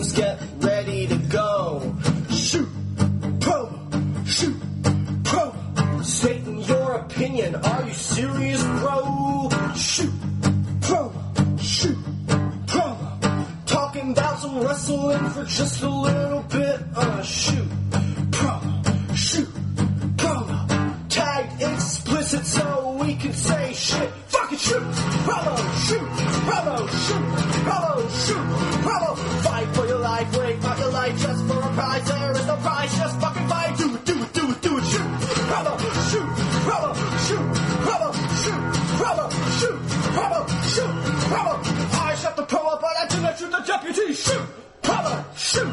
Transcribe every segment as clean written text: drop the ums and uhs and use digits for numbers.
teams get ready to go. Shoot, promo, shoot, promo. Stating your opinion, are you serious, bro? Shoot, promo, shoot, promo. Talking about some wrestling for just a little bit. Shoot, promo, shoot, promo. Tagged explicit so we can say shit. Fucking shoot, promo, shoot, promo, shoot, promo, shoot, promo. Fight for your life, break out your life just for a prize. There is no prize, just fucking fight. Do it, do it, do it, do it. Shoot, promo, shoot, promo, shoot, promo, shoot, promo, shoot, promo, shoot, promo. I shut the promo, but I do not shoot the deputy. Shoot, promo, shoot.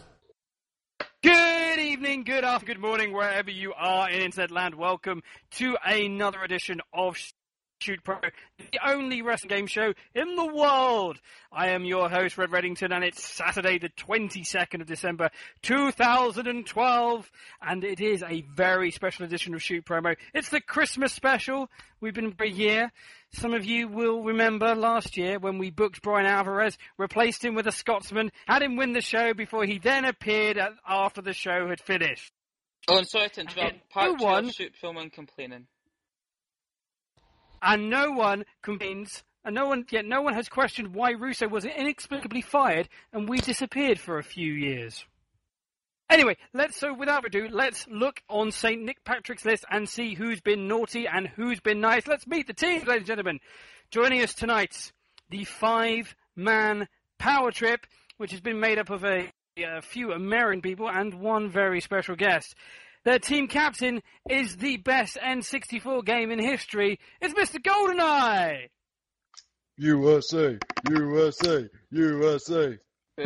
Good evening, good afternoon, good morning, wherever you are in Internet land. Welcome to another edition of Shoot Pro, the only wrestling game show in the world. I am your host, Red Reddington, and it's Saturday, the 22nd of December, 2012, and it is a very special edition of Shoot Promo. It's the Christmas special. We've been for a year. Some of you will remember last year when we booked Brian Alvarez, replaced him with a Scotsman, had him win the show before he then appeared after the show had finished. Oh, and sorry to interrupt. Part 2 of Shoot Promo and complaining. And no one complains, and no one has questioned why Russo was inexplicably fired and we disappeared for a few years. Anyway, without ado, let's look on St. Nick Patrick's list and see who's been naughty and who's been nice. Let's meet the team, ladies and gentlemen. Joining us tonight, the 5-man power trip, which has been made up of a few American people and one very special guest. Their team captain is the best N64 game in history. It's Mr. GoldenEye! USA, USA, USA.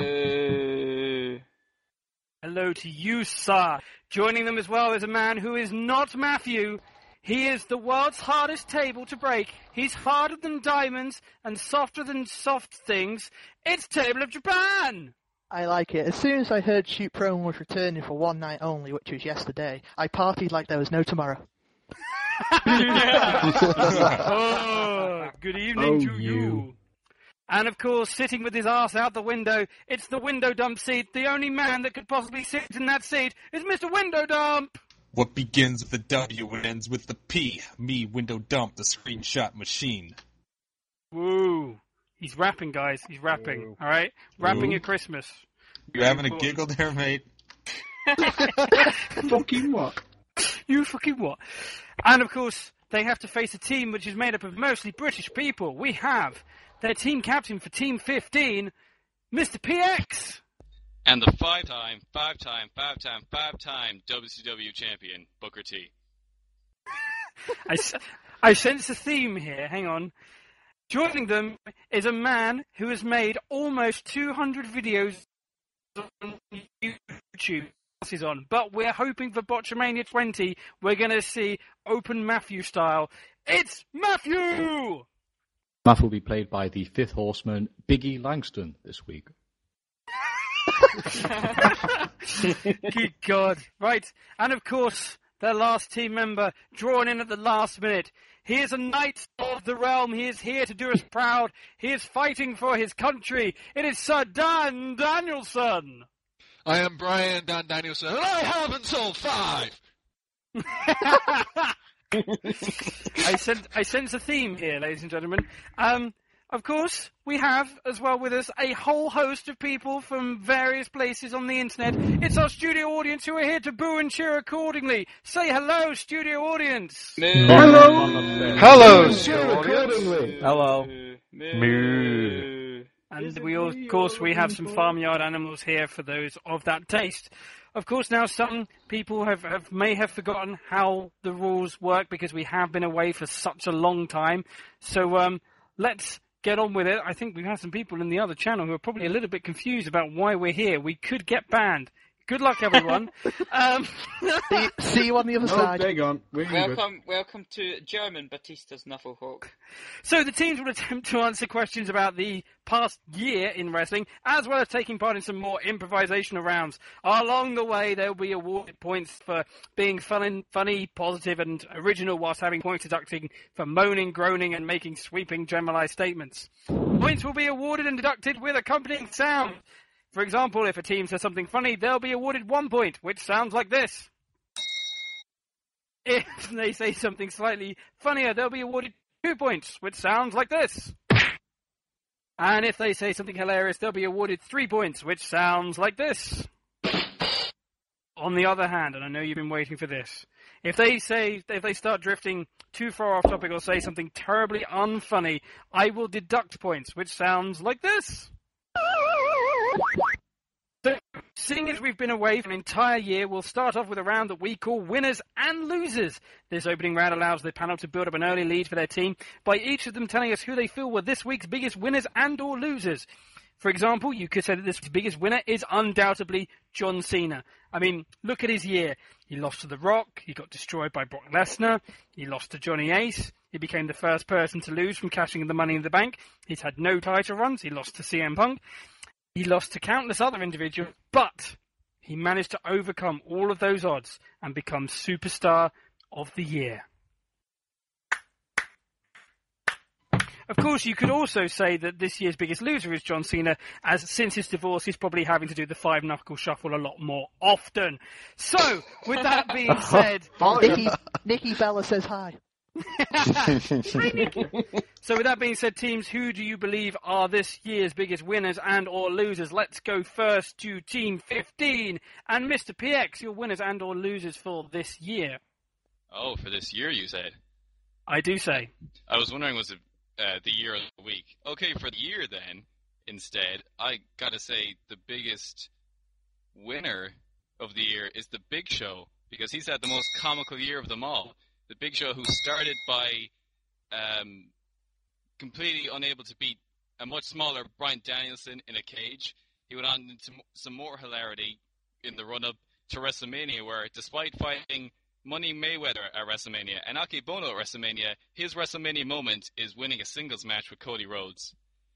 Hello to you, sir. Joining them as well is a man who is not Matthew. He is the world's hardest table to break. He's harder than diamonds and softer than soft things. It's Table of Japan! I like it. As soon as I heard Shoot Promo was returning for one night only, which was yesterday, I partied like there was no tomorrow. Oh, good evening to you. And of course, sitting with his arse out the window, it's the window dump seat. The only man that could possibly sit in that seat is Mr. Window Dump. What begins with the W and ends with the P. Me, Window Dump, the screenshot machine. Woo. He's rapping, guys. He's rapping. All right? Rapping at Christmas. You having a giggle there, mate? Fucking what? You fucking what? And, of course, they have to face a team which is made up of mostly British people. We have their team captain for Team 15, Mr. PX. And the five-time WCW champion, Booker T. I sense a theme here. Hang on. Joining them is a man who has made almost 200 videos on YouTube. But we're hoping for Botchamania 20, we're going to see Open Matthew style. It's Matthew! Matthew will be played by the fifth horseman, Biggie Langston, this week. Good God. Right, and of course, their last team member, drawn in at the last minute. He is a knight of the realm. He is here to do us proud. He is fighting for his country. It is Sir Dan Danielson. I am Brian Dan Danielson, and I haven't sold 5. I sense a theme here, ladies and gentlemen. Of course, we have as well with us a whole host of people from various places on the internet. It's our studio audience who are here to boo and cheer accordingly. Say hello, studio audience. Hello. Hello, Cheer accordingly. Hello. Moo. And we have some farmyard animals here for those of that taste. Of course, now some people may have forgotten how the rules work because we have been away for such a long time. So let's get on with it. I think we've had some people in the other channel who are probably a little bit confused about why we're here. We could get banned. Good luck, everyone. See you on the other side. Big on. Welcome to German Batista's Nufflehawk. So the teams will attempt to answer questions about the past year in wrestling, as well as taking part in some more improvisational rounds. Along the way, they'll be awarded points for being funny, positive, and original, whilst having points deducting for moaning, groaning, and making sweeping generalised statements. Points will be awarded and deducted with accompanying sound. For example, if a team says something funny, they'll be awarded 1 point, which sounds like this. If they say something slightly funnier, they'll be awarded 2 points, which sounds like this. And if they say something hilarious, they'll be awarded 3 points, which sounds like this. On the other hand, and I know you've been waiting for this, if they start drifting too far off topic or say something terribly unfunny, I will deduct points, which sounds like this. So, seeing as we've been away for an entire year, we'll start off with a round that we call winners and losers. This opening round allows the panel to build up an early lead for their team by each of them telling us who they feel were this week's biggest winners and or losers. For example, you could say that this week's biggest winner is undoubtedly John Cena. I mean, look at his year. He lost to The Rock, he got destroyed by Brock Lesnar, he lost to Johnny Ace, he became the first person to lose from cashing in the Money in the Bank, he's had no title runs, he lost to CM Punk, he lost to countless other individuals, but he managed to overcome all of those odds and become Superstar of the Year. Of course, you could also say that this year's biggest loser is John Cena, as since his divorce, he's probably having to do the 5-knuckle shuffle a lot more often. So, with that being said... Nikki Bella says hi. So with that being said, teams, who do you believe are this year's biggest winners and or losers? Let's go first to Team 15. And Mr. PX, your winners and or losers for this year. Oh, for this year, you said? I do say. I was wondering, was it the year of the week? Okay, for the year then, instead, I gotta say the biggest winner of the year is The Big Show, because he's had the most comical year of them all. The Big Show, who started by completely unable to beat a much smaller Bryan Danielson in a cage. He went on into some more hilarity in the run-up to WrestleMania, where despite fighting Money Mayweather at WrestleMania and Akebono at WrestleMania, his WrestleMania moment is winning a singles match with Cody Rhodes.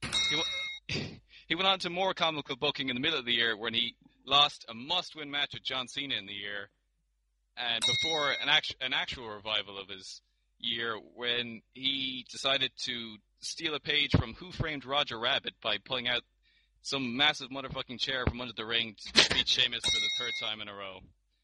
He went on to more comical booking in the middle of the year when he lost a must-win match with John Cena in the year, and before an actual revival of his year when he decided to steal a page from Who Framed Roger Rabbit by pulling out some massive motherfucking chair from under the ring to beat Sheamus for the third time in a row.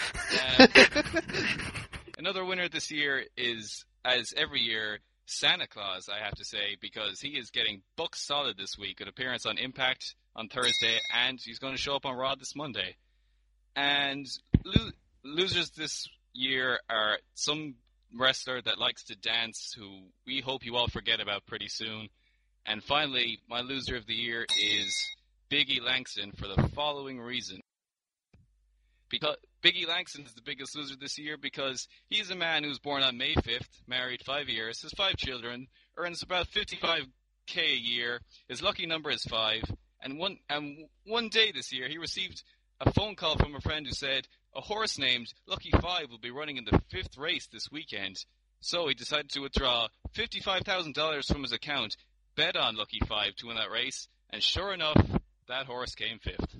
Another winner this year is, as every year, Santa Claus, I have to say, because he is getting book solid this week, with appearance on Impact on Thursday, and he's going to show up on Raw this Monday. And losers this year are some wrestler that likes to dance, who we hope you all forget about pretty soon. And finally, my loser of the year is Biggie Langston, for the following reason. Because Biggie Langston is the biggest loser this year because he's a man who's born on May 5th, married 5 years, has 5 children, earns about $55K a year, his lucky number is 5, and one day this year he received a phone call from a friend who said a horse named Lucky 5 will be running in the 5th race this weekend. So he decided to withdraw $55,000 from his account, bet on Lucky 5 to win that race, and sure enough, that horse came 5th.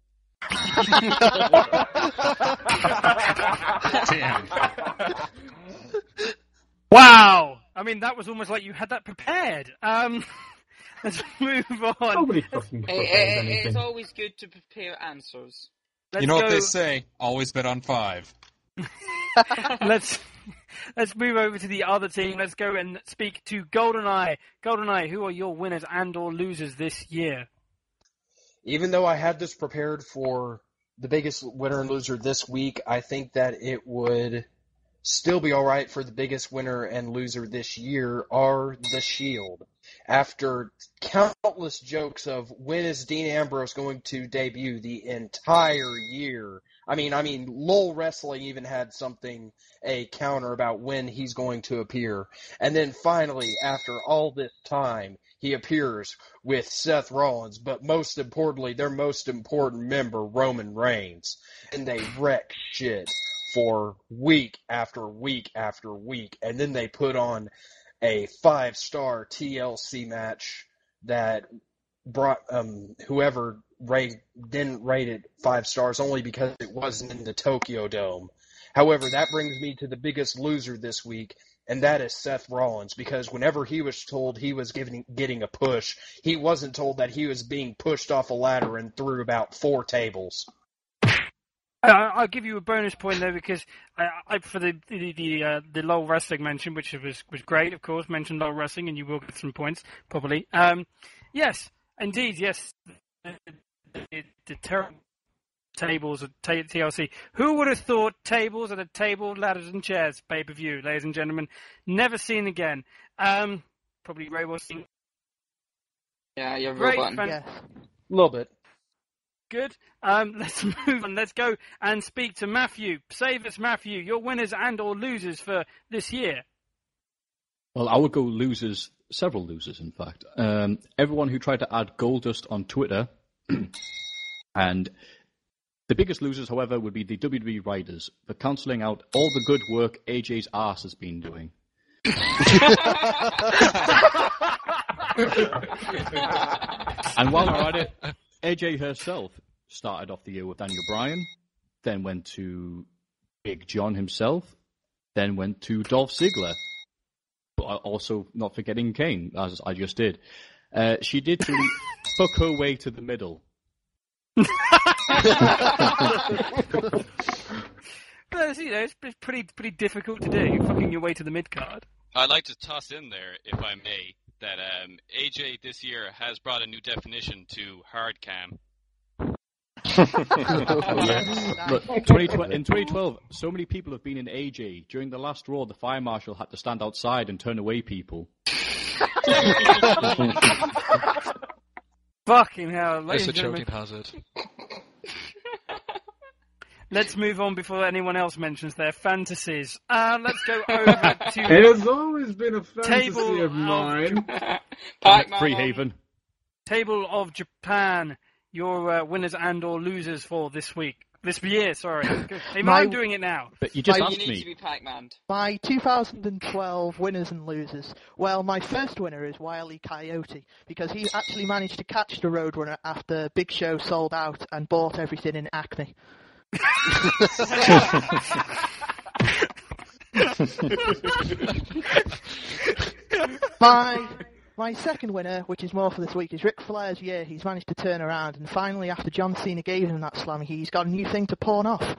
Damn. Wow! I mean, that was almost like you had that prepared. Let's move on. Nobody fucking prepares anything. It's always good to prepare answers. You know what they say? Always bet on 5. Let's move over to the other team. Let's go and speak to GoldenEye. GoldenEye, who are your winners and or losers this year? Even though I had this prepared for the biggest winner and loser this week, I think that it would still be all right for the biggest winner and loser this year are The Shield. After countless jokes of when is Dean Ambrose going to debut the entire year, I mean, LOL Wrestling even had a counter about when he's going to appear. And then finally, after all this time, he appears with Seth Rollins, but most importantly, their most important member, Roman Reigns. And they wreck shit for week after week after week. And then they put on a 5-star TLC match that brought whoever didn't rate it 5 stars only because it wasn't in the Tokyo Dome. However, that brings me to the biggest loser this week, and that is Seth Rollins, because whenever he was told he was getting a push, he wasn't told that he was being pushed off a ladder and through about 4 tables. I'll give you a bonus point there because for the LOL wrestling mention, which was great, of course, mentioned LOL wrestling, and you will get some points probably. Yes, indeed, yes. The terrible tables at TLC. Who would have thought tables at a table, ladders and chairs pay-per-view, ladies and gentlemen? Never seen again. Probably Ray was seen. Yeah, you're great. A little bit. Good. Let's move on. Let's go and speak to Matthew. Save us, Matthew. Your winners and or losers for this year. Well, I would go losers, several losers, in fact. Everyone who tried to add Goldust on Twitter. And the biggest losers, however, would be the WWE writers for cancelling out all the good work AJ's arse has been doing. And while we're at it, AJ herself started off the year with Daniel Bryan, then went to Big John himself, then went to Dolph Ziggler, but also not forgetting Kane, as I just did. She did truly fuck her way to the middle. But, it's pretty difficult to do, fucking your way to the mid-card. I'd like to toss in there, if I may, that AJ this year has brought a new definition to hard cam. Look, in 2012, so many people have been in AJ. During the last Raw, the fire marshal had to stand outside and turn away people. Fucking hell. It's a choking hazard. Let's move on before anyone else mentions their fantasies. Let's go over to... It has always been a fantasy of mine. Free Haven. Table of Japan. Your winners and or losers for this year, sorry. I'm doing it now. But you just asked me. You need to be Pac-Man. My 2012 winners and losers. Well, my first winner is Wile E. Coyote, because he actually managed to catch the Roadrunner after Big Show sold out and bought everything in Acme. My second winner, which is more for this week, is Ric Flair's year. He's managed to turn around, and finally, after John Cena gave him that slam, he's got a new thing to pawn off.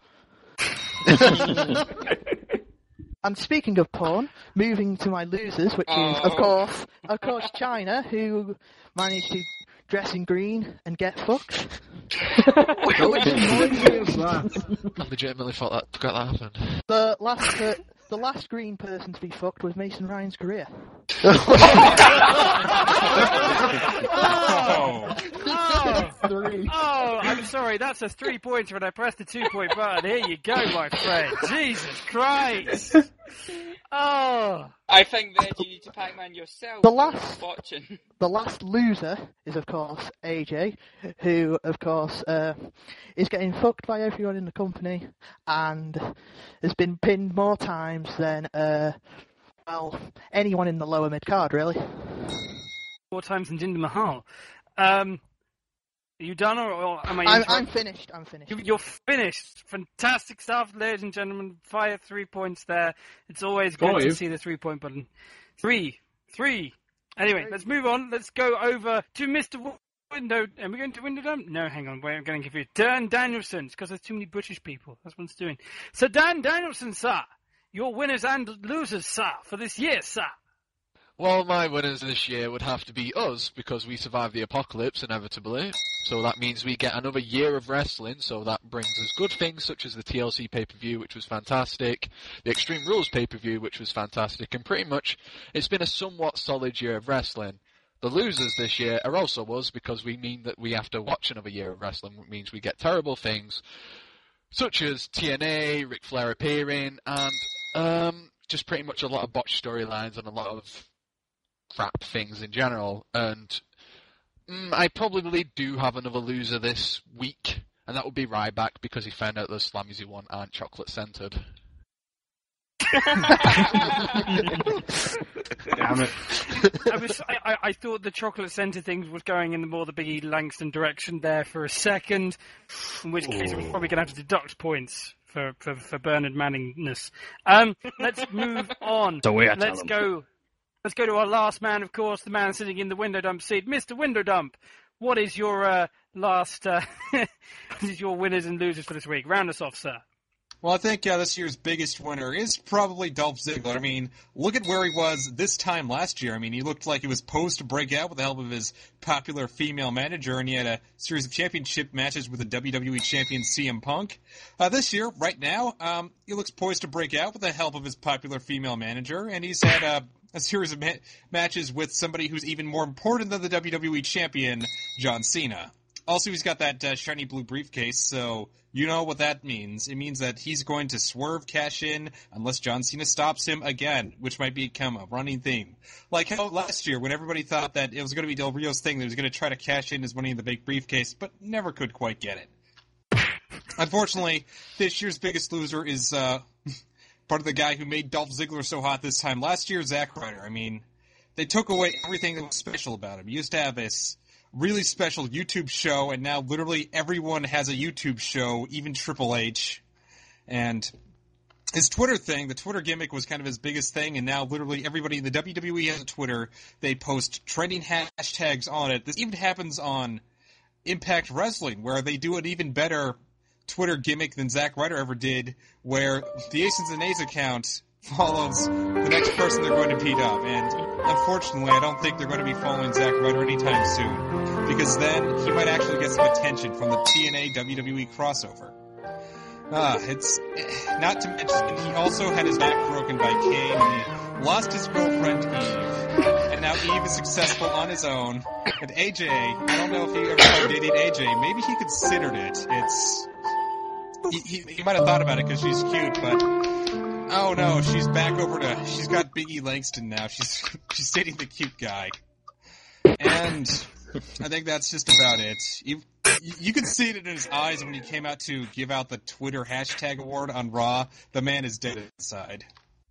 And speaking of porn, moving to my losers, which is, of course, China, who managed to dress in green and get fucked. I legitimately forgot that happened. The last green person to be fucked was Mason Ryan's career. I'm sorry, that's a 3-pointer, and I pressed the 2-point button. Here you go, my friend. Jesus Christ. Oh. I think that you need to Pac-Man yourself. The last loser is, of course, AJ, who, of course, is getting fucked by everyone in the company and has been pinned more times than, anyone in the lower mid-card, really. 4 times than Jinder Mahal. Are you done, or am I... I'm finished. You're finished. Fantastic stuff, ladies and gentlemen. Fire 3 points there. It's always good to see the 3-point button. 3. Anyway, let's move on. Let's go over to Mr. Window. Are we going to Window Dump? No, hang on. Wait, I'm going to give you Dan Danielson. It's because there's too many British people. That's what it's doing. So, Dan Danielson, sir. Your winners and losers, sir, for this year, sir. Well, my winners this year would have to be us, because we survived the apocalypse, inevitably. So that means we get another year of wrestling, so that brings us good things such as the TLC pay-per-view, which was fantastic, the Extreme Rules pay-per-view, which was fantastic, and pretty much it's been a somewhat solid year of wrestling. The losers this year are also us, because we mean that we have to watch another year of wrestling, which means we get terrible things, such as TNA, Ric Flair appearing, and just pretty much a lot of botched storylines and a lot of crap things in general, and I probably do have another loser this week, and that would be Ryback, because he found out those slammies he won aren't chocolate-scented. Damn it. I thought the chocolate-scented thing was going in the more the Biggie Langston direction there for a second, in which case I was probably going to have to deduct points for Bernard Manningness. Let's move on. So we Let's go to our last man, of course, the man sitting in the Window Dump seat, Mr. Window Dump. What is your last? What is your winners and losers for this week? Round us off, sir. Well, I think this year's biggest winner is probably Dolph Ziggler. I mean, look at where he was this time last year. I mean, he looked like he was posed to break out with the help of his popular female manager, and he had a series of championship matches with the WWE champion CM Punk. This year, right now, he looks poised to break out with the help of his popular female manager, and he's had a series of matches with somebody who's even more important than the WWE champion, John Cena. Also, he's got that shiny blue briefcase, so you know what that means. It means that he's going to swerve cash in unless John Cena stops him again, which might become a running theme. Like how last year, when everybody thought that it was going to be Del Rio's thing, that he was going to try to cash in his money in the big briefcase, but never could quite get it. Unfortunately, this year's biggest loser is part of the guy who made Dolph Ziggler so hot this time last year, Zack Ryder. I mean, they took away everything that was special about him. He used to have this really special YouTube show, and now literally everyone has a YouTube show, even Triple H. And his Twitter thing, the Twitter gimmick was kind of his biggest thing, and now literally everybody in the WWE has a Twitter. They post trending hashtags on it. This even happens on Impact Wrestling, where they do an even better Twitter gimmick than Zack Ryder ever did, where the Aces and A's account follows the next person they're going to beat up. And unfortunately, I don't think they're going to be following Zack Ryder anytime soon, because then he might actually get some attention from the TNA WWE crossover. It's not to mention he also had his back broken by Kane, and he lost his girlfriend Eve, and now Eve is successful on his own. And AJ, I don't know if you ever tried dating AJ. Maybe he considered it. He might have thought about it because she's cute, but oh no, she's got Big E Langston now. She's dating the cute guy, and I think that's just about it. You could see it in his eyes when he came out to give out the Twitter hashtag award on Raw. The man is dead inside.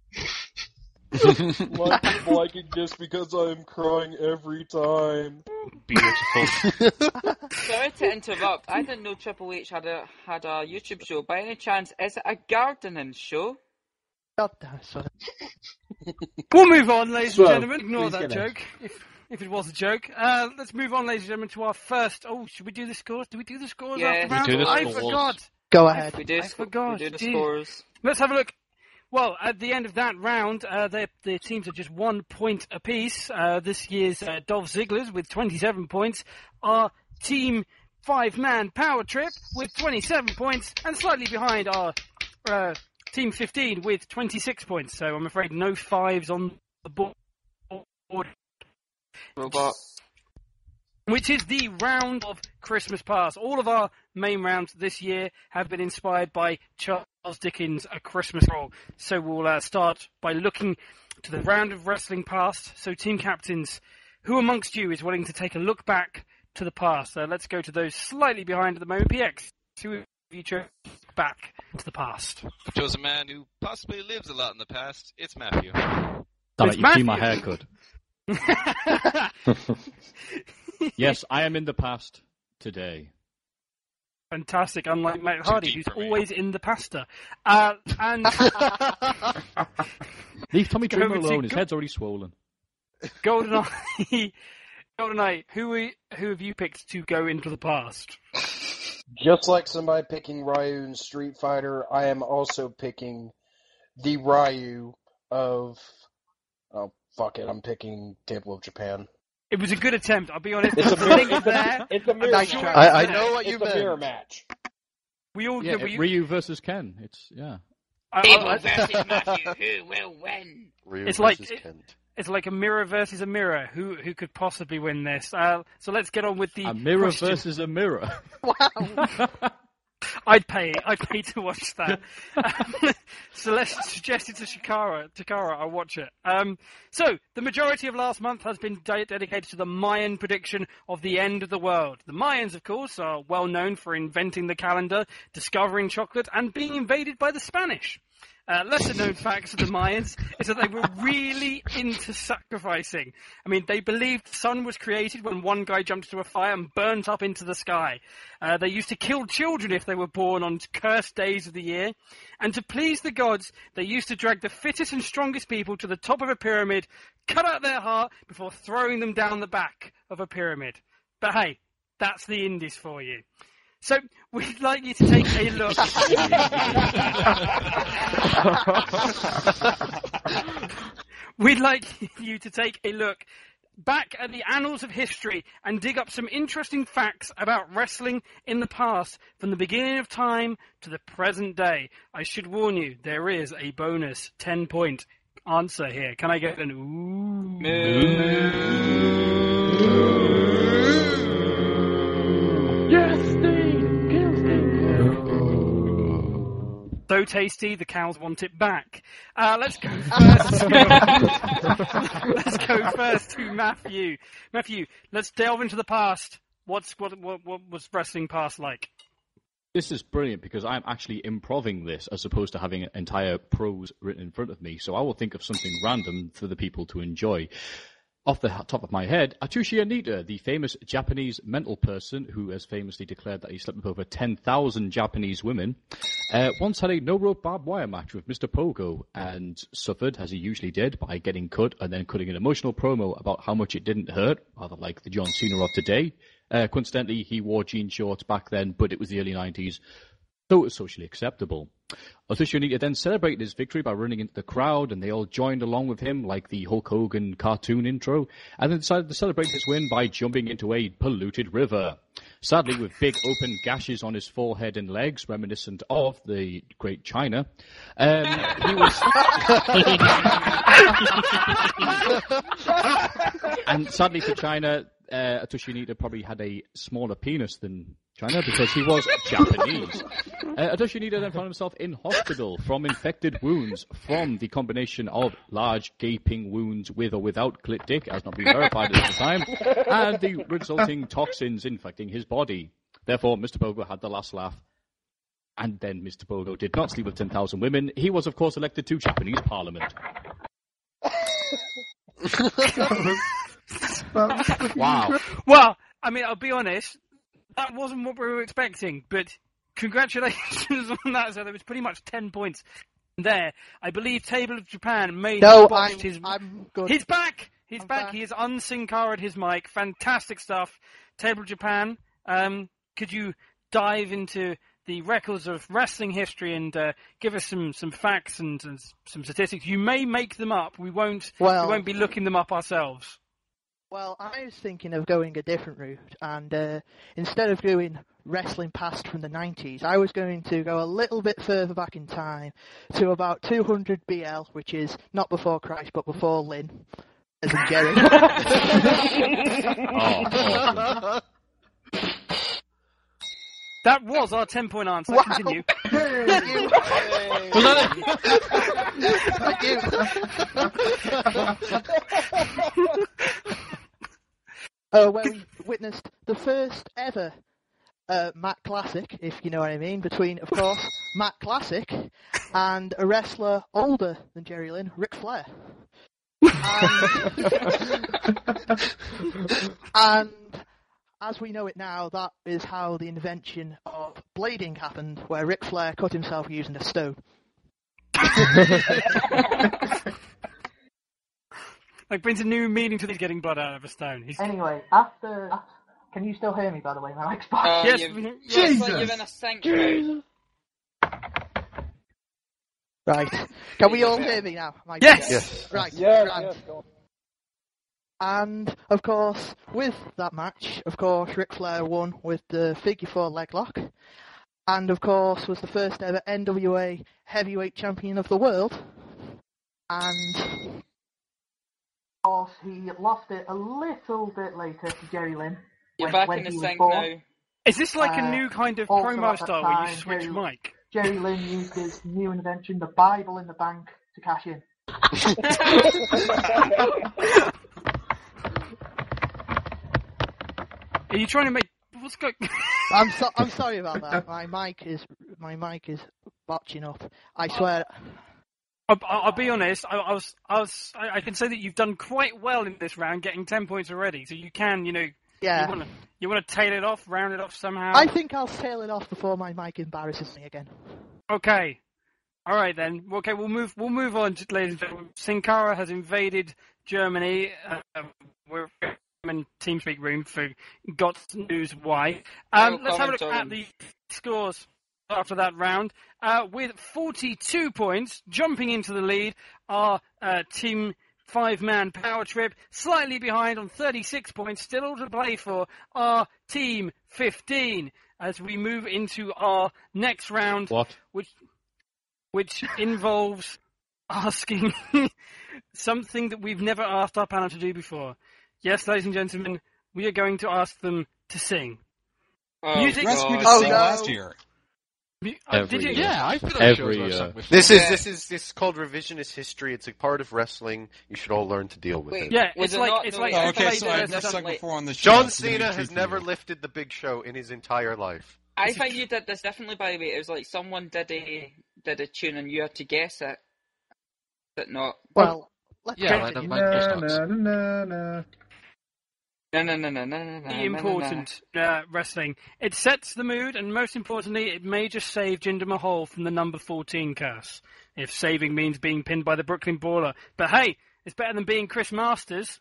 like it just because I'm crying every time. Beautiful. Sorry to interrupt. I didn't know Triple H had a YouTube show. By any chance, is it a gardening show? God damn it, son. We'll move on, ladies and gentlemen. Ignore that joke, if it was a joke. Let's move on, ladies and gentlemen, to our first... Oh, should we do the scores? Do we do the scores after round? I forgot. Go ahead. I forgot. We do the scores. Let's have a look. Well, at the end of that round, the teams are just 1 point apiece. This year's Dolph Ziggler's with 27 points. Our team 5-man Power Trip with 27 points. And slightly behind our Team 15 with 26 points. So I'm afraid no 5s on the board. Robot. Which is the round of Christmas Past. All of our main rounds this year have been inspired by Charles Dickens' A Christmas Carol. So we'll start by looking to the round of wrestling past. So team captains, who amongst you is willing to take a look back to the past? Let's go to those slightly behind at the moment. PX, who have you chosen back to the past? I chose a man who possibly lives a lot in the past. It's Matthew. Damn it, you see my haircut. Yes, I am in the past today. Fantastic, unlike Matt Hardy, who's always in the pasta. And leave Tommy Dreamer alone, his head's already swollen. GoldenEye, who have you picked to go into the past? Just like somebody picking Ryu in Street Fighter, I am also picking the Ryu of... Oh, fuck it, I'm picking Temple of Japan. It was a good attempt, I'll be honest. It's a mirror match. I know what you meant. It's a mirror match. Ryu versus Ken. It's, yeah. Abel versus Matthew, who will win? Ryu it's versus like Kent. It's like a mirror versus a mirror. Who could possibly win this? So let's get on with the a mirror question. versus a mirror. Wow. I'd pay to watch that. Celeste suggested to Takara, I'll watch it. So, the majority of last month has been dedicated to the Mayan prediction of the end of the world. The Mayans, of course, are well known for inventing the calendar, discovering chocolate, and being invaded by the Spanish. lesser known facts of the Mayans is that they were really into sacrificing. I mean, they believed the sun was created when one guy jumped into a fire and burnt up into the sky. They used to kill children if they were born on cursed days of the year. And to please the gods, they used to drag the fittest and strongest people to the top of a pyramid, cut out their heart before throwing them down the back of a pyramid. But hey, that's the Indies for you. So, we'd like you to take a look. We'd like you to take a look back at the annals of history and dig up some interesting facts about wrestling in the past, from the beginning of time to the present day. I should warn you, there is a bonus 10-point answer here. Can I get an ooh? Yes, Steve! Kill Steve! So tasty, the cows want it back. Let's go first. Let's go first to Matthew. Matthew, let's delve into the past. What was wrestling past like? This is brilliant because I'm actually improving this as opposed to having entire prose written in front of me. So I will think of something random for the people to enjoy. Off the top of my head, Atsushi Onita, the famous Japanese mental person who has famously declared that he slept with over 10,000 Japanese women, once had a no-rope barbed wire match with Mr. Pogo and suffered, as he usually did, by getting cut and then cutting an emotional promo about how much it didn't hurt, rather like the John Cena of today. Coincidentally, he wore jean shorts back then, but it was the early 90s, so it was socially acceptable. Atsushi Onita then celebrated his victory by running into the crowd, and they all joined along with him, like the Hulk Hogan cartoon intro, and then decided to celebrate his win by jumping into a polluted river. Sadly, with big open gashes on his forehead and legs, reminiscent of the Great China, he was... And sadly for China, Atsushi Onita probably had a smaller penis than China because he was Japanese. Atsushi Onita then found himself in hospital from infected wounds from the combination of large gaping wounds with or without clit dick, as not been verified at the time, and the resulting toxins infecting his body. Therefore, Mr. Pogo had the last laugh. And then Mr. Pogo did not sleep with 10,000 women. He was, of course, elected to Japanese Parliament. Wow. Well, I mean, I'll be honest, that wasn't what we were expecting, but congratulations on that. So there was pretty much 10 points there. I believe Table of Japan may have botched his... I'm good. He's back! He's back. He has unsyncara'd his mic. Fantastic stuff. Table of Japan, could you dive into the records of wrestling history and give us some facts and some statistics? You may make them up. We won't be looking them up ourselves. Well, I was thinking of going a different route, and instead of doing wrestling past from the 90s, I was going to go a little bit further back in time to about 200 BL, which is not before Christ, but before Lynn, as in Jerry. That was our 10-point answer. Wow. Continue. Where we witnessed the first ever Matt Classic, if you know what I mean, between, of course, Matt Classic and a wrestler older than Jerry Lynn, Ric Flair. And as we know it now, that is how the invention of blading happened, where Ric Flair cut himself using a stone. Like, brings a new meaning to getting blood out of a stone. Anyway, after... Can you still hear me, by the way? My mic's back. Yes. It's like you're in a sanctuary. Right. Can we all hear me now? Yes! Right. Yeah, Right. yeah, go on. And, of course, with that match, of course, Ric Flair won with the figure 4 leg lock. And, of course, was the first ever NWA heavyweight champion of the world. And, of course, he lost it a little bit later to Jerry Lynn. You're back in the sink now. Is this like a new kind of also promo at that style where you time, switch mic? Jerry Lynn used his new invention, the Bible in the bank, to cash in. Are you trying to make... What's going... I'm sorry about that. My mic is botching up. I swear. I'll be honest. I can say that you've done quite well in this round, getting 10 points already. So you can, Yeah. You want to tail it off, round it off somehow. I think I'll tail it off before my mic embarrasses me again. Okay. All right then. Okay, we'll move on, ladies and gentlemen. Sin Cara has invaded Germany. We're in TeamSpeak room for God's knows why. Let's have a look at the scores after that round. With 42 points, jumping into the lead, are Team 5-Man Power Trip. Slightly behind on 36 points, still all to play for, are Team 15. As we move into our next round, which involves asking something that we've never asked our panel to do before. Yes, ladies and gentlemen, we are going to ask them to sing. Music. Rescued to sing last year. Did you? Yeah, I feel like every This is called revisionist history. It's a part of wrestling. You should all learn to deal with it. Yeah, it's like. Okay, so I've never sung before on the show. John Cena has never lifted the Big Show in his entire life. I think you did this differently, by the way. It was like someone did a tune and you had to guess it. But not. Well, let's The important wrestling. It sets the mood, and most importantly, it may just save Jinder Mahal from the number 14 curse. If saving means being pinned by the Brooklyn Brawler. But hey, it's better than being Chris Masters.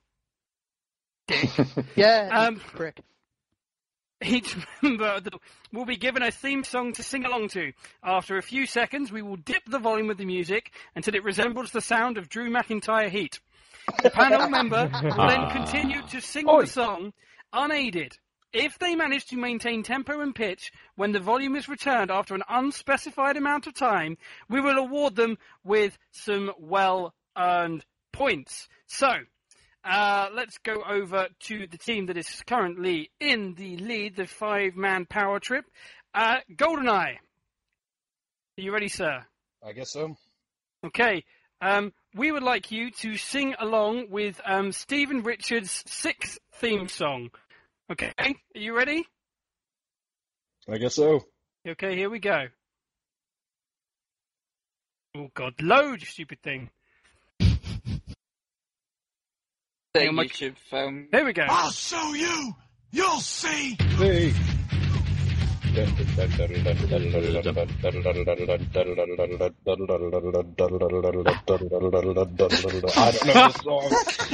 Yeah, prick. Each member will be given a theme song to sing along to. After a few seconds, we will dip the volume of the music until it resembles the sound of Drew McIntyre Heat. The panel member will then continue to sing the song unaided. If they manage to maintain tempo and pitch when the volume is returned after an unspecified amount of time, we will award them with some well-earned points. So, let's go over to the team that is currently in the lead, the 5-Man Power Trip. GoldenEye. Are you ready, sir? I guess so. Okay. We would like you to sing along with Stephen Richards' 6th theme song. Okay, are you ready? I guess so. Okay, here we go. Oh God, load, you stupid thing. YouTube film. There we go. I'll show you. You'll see. Hey. I don't know this song.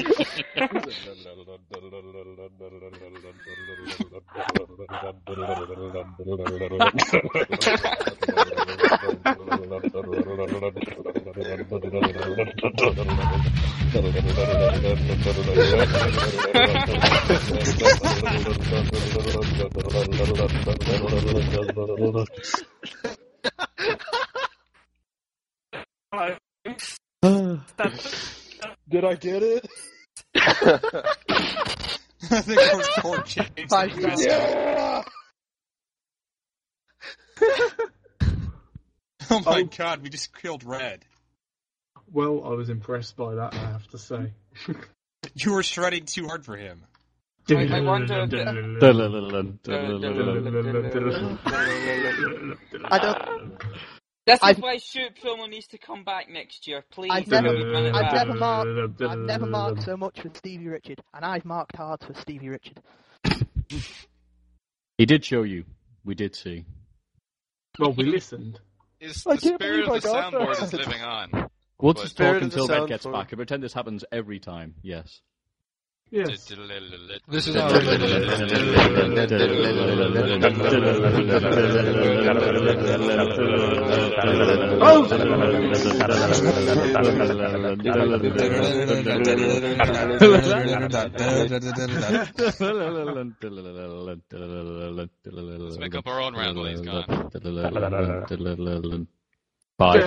Did I get it? I think it was Court James. Yeah! Oh my God, we just killed Red. Well, I was impressed by that, I have to say. You were shredding too hard for him. I wonder if This is why Shoot Promo needs to come back next year, please. I've never marked so much for Stevie Richard, and I've marked hard for Stevie Richard. He did show you. We did see. Well, we listened. The spirit of the soundboard is living on. We'll just talk until Red gets back. I pretend this happens every time. Yes. Yes. This is our Let's make up our own round while he's gone. Bye.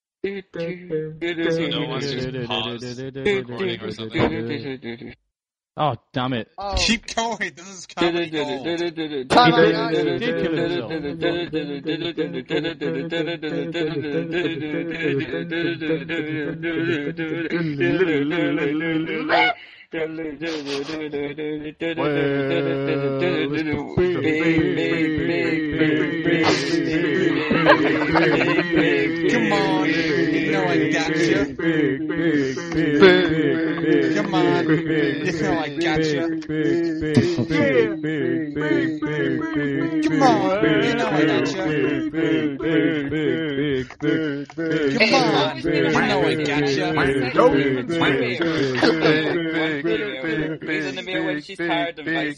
So no one's just paused recording or something. Oh, damn it. Oh. Keep going. This is comedy gold. Come on, you know I gotcha. Come on, you know I gotcha. Come on, you know I gotcha. Come on, you know I gotcha. Please in the mirror when she's tired and vice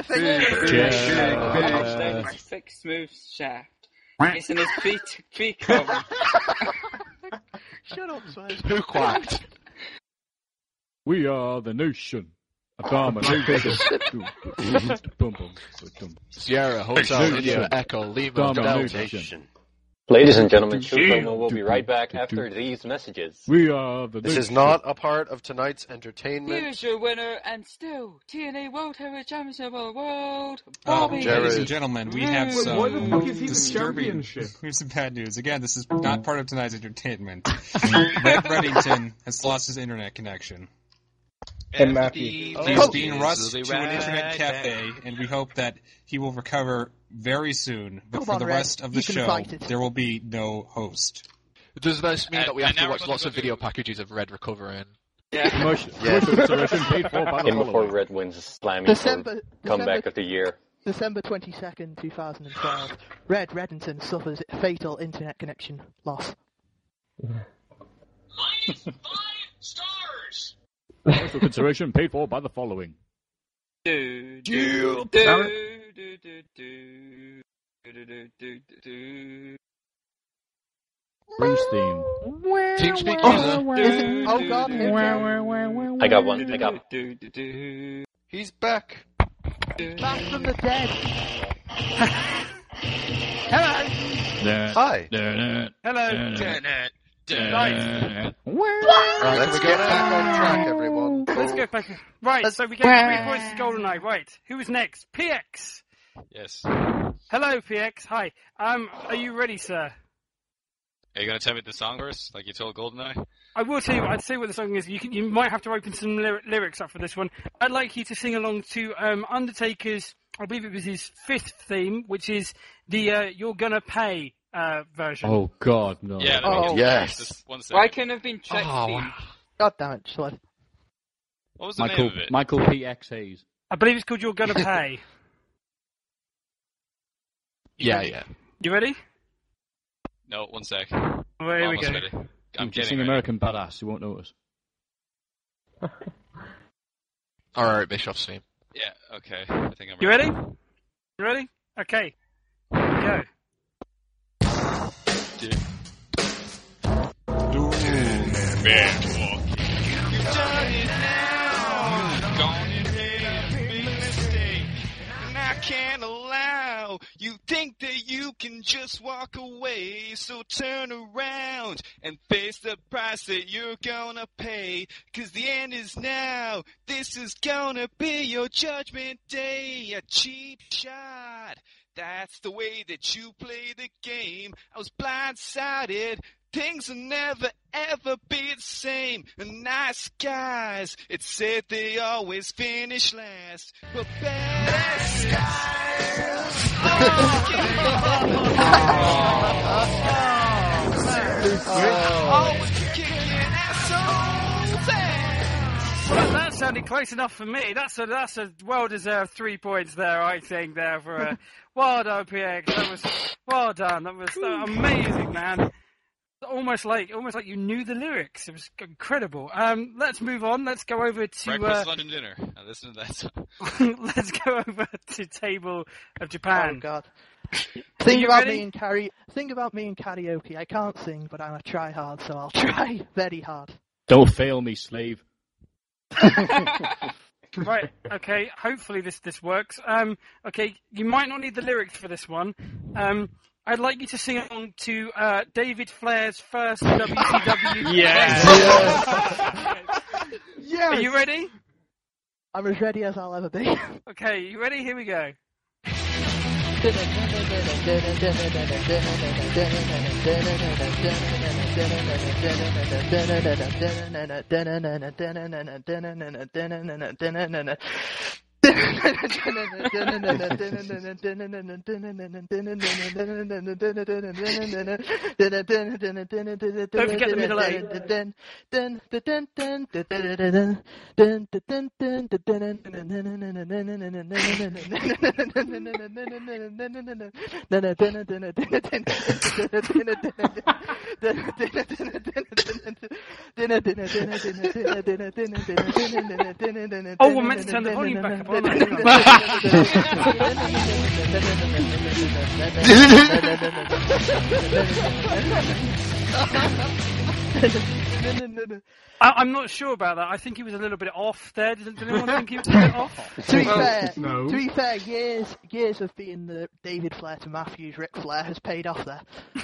versa. Thick, smooth shaft. Facing his pre-cum. Shut up, Sway. Who quacked? We are the nation. Abomination. Sierra, Hotel, India, Echo, Lima, Delta. Ladies and gentlemen, Shufilmo will be right back after these messages. We are the This is not a part of tonight's entertainment. Here's your winner and still TNA World Heavyweight Championship of the world, Bobby. Ladies and gentlemen, we have some Why the fuck is he the disturbing. championship? Here's some bad news. Again, this is not part of tonight's entertainment. Red Reddington has lost his internet connection. And Matthew. He's being rushed to an internet cafe, and we hope that he will recover very soon. But for the rest of the show, there will be no host. Does this mean that we have to watch lots of video packages of Red recovering? Yeah. In before Red wins the slamming comeback of the year. December 22nd, 2012. Red Reddington suffers fatal internet connection loss. Special consideration paid for by the following. Bruce theme. TeamSpeak user. Oh god. I got one. He's back. Back from the dead. Hello. Hi. Hello. Right, let's get back on track, everyone. Let's go back. Right, so we get 3 points to GoldenEye. Right, who's next? PX. Yes. Hello, PX. Hi. Are you ready, sir? Are you going to tell me the song verse, like you told GoldenEye? I will tell you. I'd say what the song is. You might have to open some lyrics up for this one. I'd like you to sing along to Undertaker's. I believe it was his 5th theme, which is the "You're Gonna Pay" version. Oh God, no! Yeah, yes. Just 1 second. Why couldn't have been Trick's theme? God damn it, Sway. What was the name of it? Michael PX Hayes. I believe it's called "You're Gonna Pay." Yeah. You ready? No, 1 sec. Well, here we go. Ready. I'm getting sing ready. American Badass. You won't notice. Alright, Bischoff's theme. Yeah, okay. I think I'm You ready? You ready? Okay. Here we go. Man walking. You've done it now. You've gone in there, made a mistake, and I can't allow. You think that you can just walk away, so turn around and face the price that you're gonna pay. 'Cause the end is now. This is gonna be your judgment day. A cheap shot. That's the way that you play the game. I was blindsided. Things will never ever be the same. Nice guys, it said they always finish last. But bad guys always kicking assholes' ass. Well, that sounded close enough for me. That's a well-deserved 3 points there, I think, there for well done, PX. That was well done. That was amazing, man. Almost like you knew the lyrics. It was incredible. Let's move on. Let's go over to Breakfast, lunch, and dinner. Now listen to that song. Let's go over to Table of Japan. Oh God. Think about me in karaoke. I can't sing, but I'm a try hard, so I'll try very hard. Don't fail me, slave. Right. Okay. Hopefully this works. Okay. You might not need the lyrics for this one. I'd like you to sing along to David Flair's first WCW. Yes. Yes. Are you ready? I'm as ready as I'll ever be. Okay, you ready? Here we go. Oh, we're meant to turn the volume back up, aren't I'm not sure about that. I think he was a little bit off there. Did anyone think he was a bit off? To be fair, years of being the David Flair to Matthew's Ric Flair has paid off there. You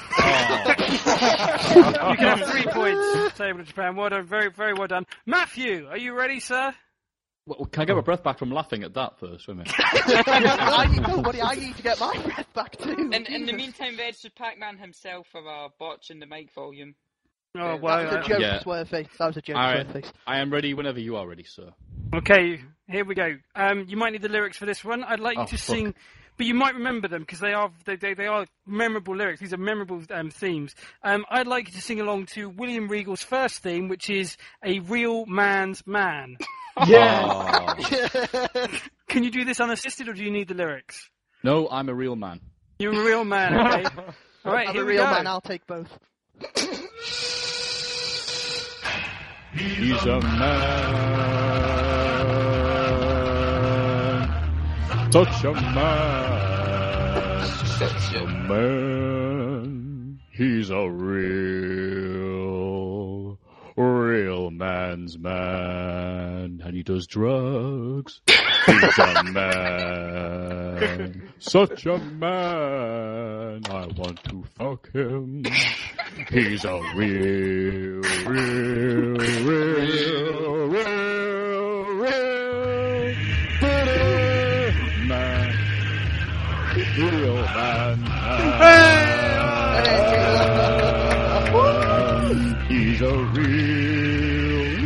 can have 3 points, Table of Japan. Well done, very, very well done. Matthew, are you ready, sir? Well, can I get my breath back from laughing at that first, wait a minute? I need to get my breath back too. In the meantime, registered Pac-Man himself for botching the mic volume. Oh, well, that was a joke, Swerve. That was a joke, Swerve. I am ready whenever you are ready, sir. Okay, here we go. You might need the lyrics for this one. I'd like you to sing, but you might remember them because they are memorable lyrics. These are memorable themes. I'd like you to sing along to William Regal's first theme, which is A Real Man's Man. Yeah. Can you do this unassisted, or do you need the lyrics? No, I'm a real man. You're a real man, okay? All right, I'm here a we real go. man, I'll take both. He's a man. Such a man. Such a man. He's a real man's man. And he does drugs. He's a man. Such a man. I want to fuck him. He's a real man. Real man. He's a real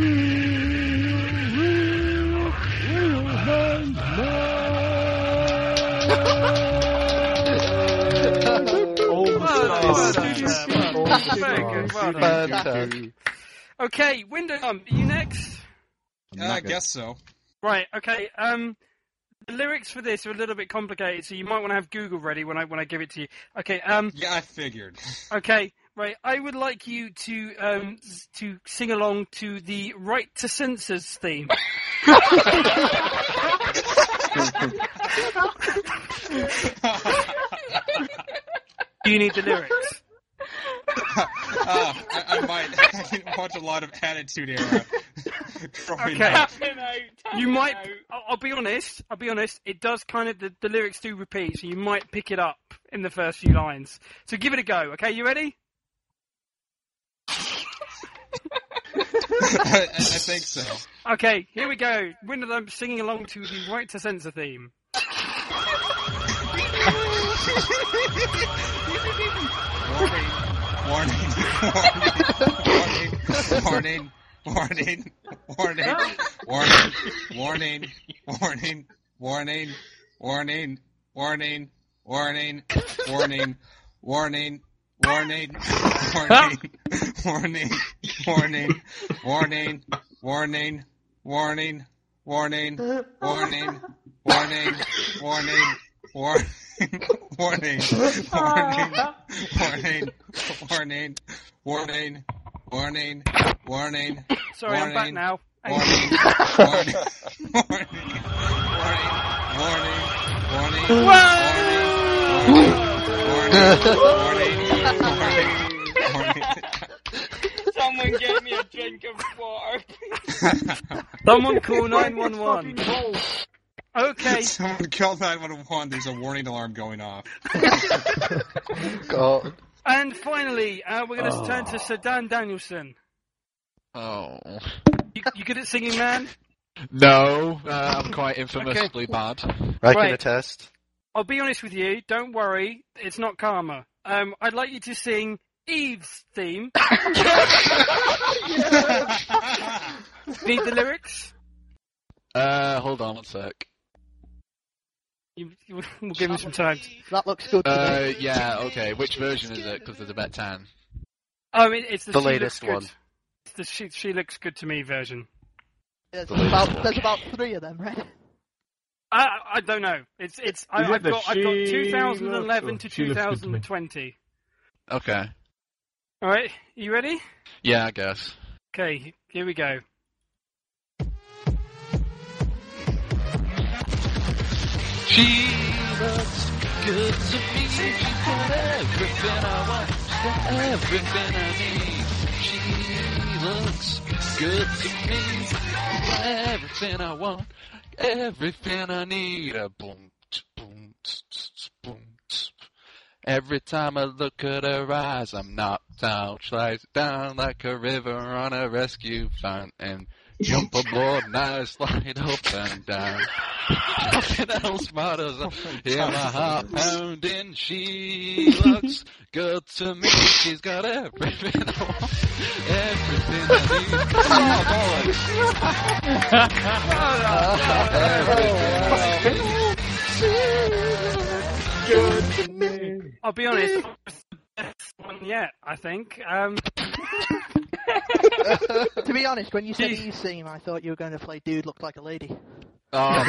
man's man. Okay, Window, are you next? I guess so. Right, okay. The lyrics for this are a little bit complicated, so you might want to have Google ready when I give it to you. Okay. Yeah, I figured. Okay, right. I would like you to sing along to the Right to Censors theme. Do you need the lyrics? I might. I didn't watch a lot of Attitude Era. Okay. You might. I'll be honest. It does kind of the lyrics do repeat, so you might pick it up in the first few lines. So give it a go. Okay, you ready? I think so. Okay, here we go. Window singing along to the Right to Censor theme. Warning. Sorry, I'm back now. Someone get me a drink of water. Someone call 911. Okay. Someone call 911. There's a warning alarm going off. God. And finally, we're going to turn to Sir Dan Danielson. Oh. You good at singing, man? No, I'm quite infamously bad. I can Right. attest. I'll be honest with you. Don't worry, it's not karma. I'd like you to sing Eve's theme. Need the lyrics? Hold on one sec. We'll give him some time. That looks good to me. Yeah, okay. Which version is it? Because there's about 10. It's the The She latest Looks Good. one. It's the she Looks Good to Me version. There's The latest one. about 3 of them, right? I don't know. I've got She 2011 looks- to She Looks Good to Me. 2020. Okay. All right, you ready? Yeah, I guess. Okay, here we go. She looks good to me. She's got everything I want, got everything I need. She looks good to me. Got everything I want, everything I need. Boom, boom, boom. Every time I look at her eyes, I'm knocked out. Slides down like a river on a rescue fountain. Jump aboard and I slide up and down. Nothing else matters. Hear my heart pounding. She looks good to me. She's got everything I want, everything I need. Good to me. I'll be honest, it's the best one yet, I think. To be honest, when you said Eve's theme, I thought you were going to play Dude Looked Like a Lady. Oh.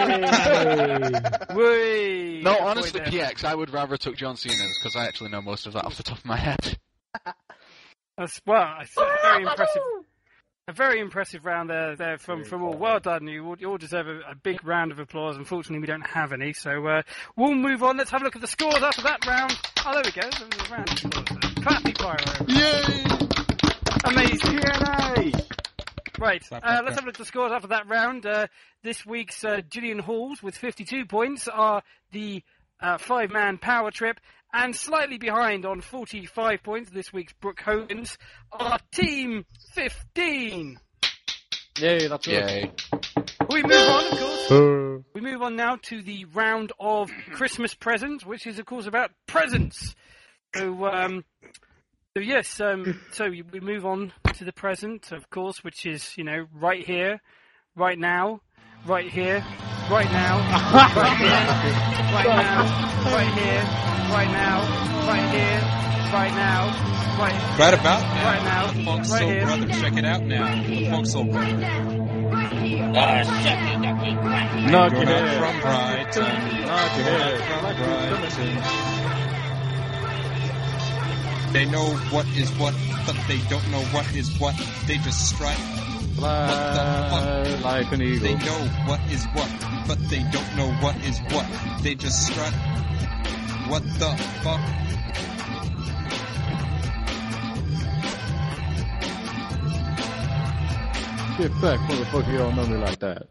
Whee! No, Good honestly, point there. PX, I would rather took John Cena's because I actually know most of that off the top of my head. It's very impressive. A very impressive round there from all. Well done, you all deserve a big round of applause. Unfortunately, we don't have any, so we'll move on. Let's have a look at the scores after that round. Oh, there we go. There was a round of scores. Clappy pyro. Yay! Amazing. Right, Clap, clap, let's clap. have a look at the scores after that round. This week's Gillian Halls with 52 points are the 5-man power trip, and slightly behind on 45 points this week's Brooke Hogan's are Team 15. Yay, that's Yay. We move on, of course. We move on now to the round of Christmas presents, which is, of course, about presents. So we move on to the present, of course, which is, right here, right now, right here, right now, right here, right now, right here, right now, right here, right now, Right about now. Right now. The Funk Right Soul here. Brother. Check it out now. The Funk Soul Brother. Knock Going your out head. from Brighton. Knock your head. From Brighton. They know what is what, but they don't know what is what. They just strike. Fly like an eagle. They know what is what, but they don't know what is what. They just strut. What the fuck? Get back, motherfucker, you don't know me like that.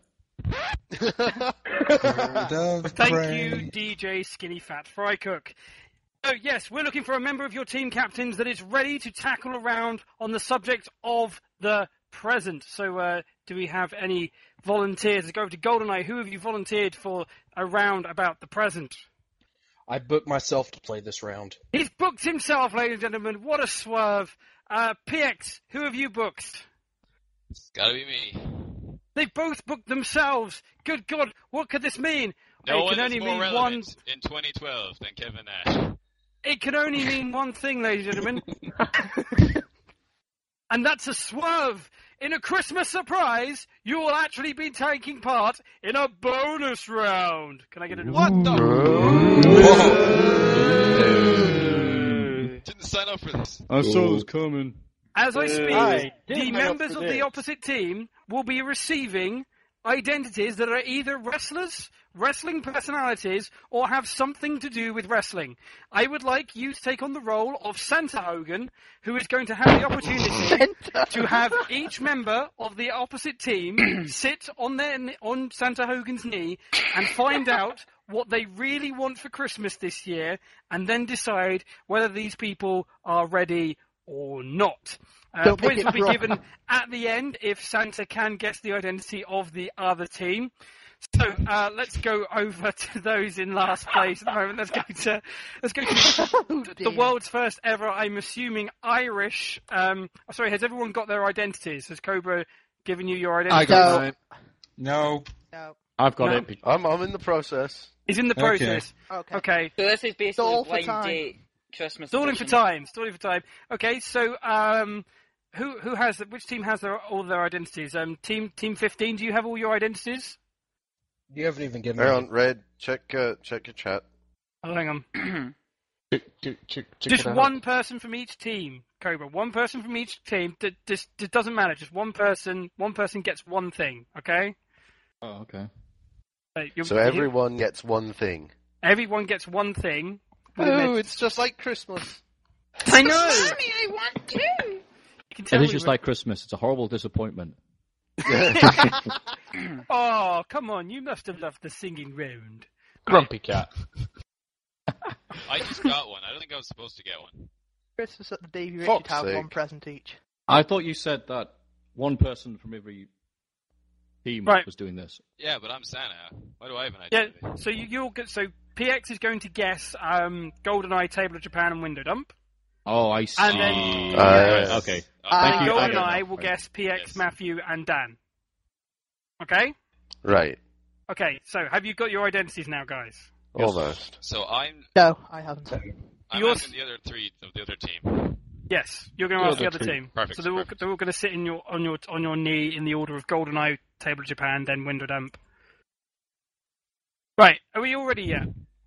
Thank you, DJ Skinny Fat Fry Cook. So, yes, we're looking for a member of your team captains that is ready to tackle around on the subject of the present. So, do we have any volunteers? Let's go over to GoldenEye. Who have you volunteered for a round about the present? I booked myself to play this round. He's booked himself, ladies and gentlemen. What a swerve. PX, who have you booked? It's gotta be me. They both booked themselves. Good God, what could this mean? No It one can is only more mean relevant in 2012 than Kevin Nash. It can only mean one thing, ladies and gentlemen. And that's a swerve. In a Christmas surprise, you will actually be taking part in a bonus round. Can I get a... What the... Didn't sign up for this. I saw this coming. As I speak, I did the sign up members for of the this. opposite team will be receiving identities that are either wrestlers, wrestling personalities, or have something to do with wrestling. I would like you to take on the role of Santa Hogan, who is going to have the opportunity to have each member of the opposite team sit on Santa Hogan's knee and find out what they really want for Christmas this year, and then decide whether these people are ready or not. Don't Points make will it be wrong. given at the end if Santa can guess the identity of the other team. So let's go over to those in last place at the moment. Let's go to the world's first ever, I'm assuming, Irish. Sorry, has everyone got their identities? Has Cobra given you your identity? I got mine. No. I've got No. it. I'm in the process. He's in the process. Okay. So this is basically Stall for blind time. date Christmas Stalling for edition. time. Okay, so who has which team has all their identities? Team 15. Do you have all your identities? You haven't even given Hang me. on, Red. Check your chat. Oh, hang on. Check Just it out. one person from each team, Cobra. One person from each team. It doesn't matter. Just one person. One person gets one thing. Okay. Oh, okay. So everyone gets one thing. Everyone gets one thing. Oh, it's just like Christmas. I know. Mommy, I want two. It is just like Christmas. It's a horrible disappointment. Oh, come on! You must have loved the singing round. Grumpy cat. I just got one. I don't think I was supposed to get one. Christmas at the Davy Fuck's Richard have sake. one present each. I thought you said that one person from every team Right. was doing this. Yeah, but I'm Santa. Why do I have an Yeah. identity? So you'll get. So PX is going to guess GoldenEye, Table of Japan, and Window Dump. Oh, I see. And then Okay. And Thank you. I get GoldenEye it. will guess PX, Matthew, and Dan. Okay. Right. Okay. So have you got your identities now, guys? Almost. So I'm No, I haven't. Yours- asking the other three of the other team. Yes, you're going to The ask the other other two. team. Perfect, So they're all going to sit on your knee in the order of GoldenEye, Table of Japan, then Window Dump. Right, are we all ready yet?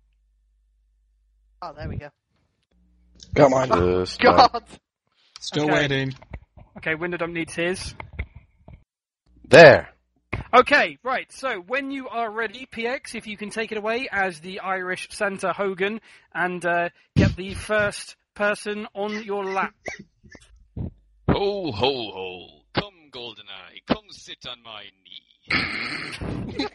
Oh, there we go. Got mine. God. Still Okay. waiting. Okay, Window Dump needs his. There. Okay, right. So when you are ready, PX, if you can take it away as the Irish Santa Hogan and get the first person on your lap. Ho, ho, ho. Come, GoldenEye. Come sit on my knee.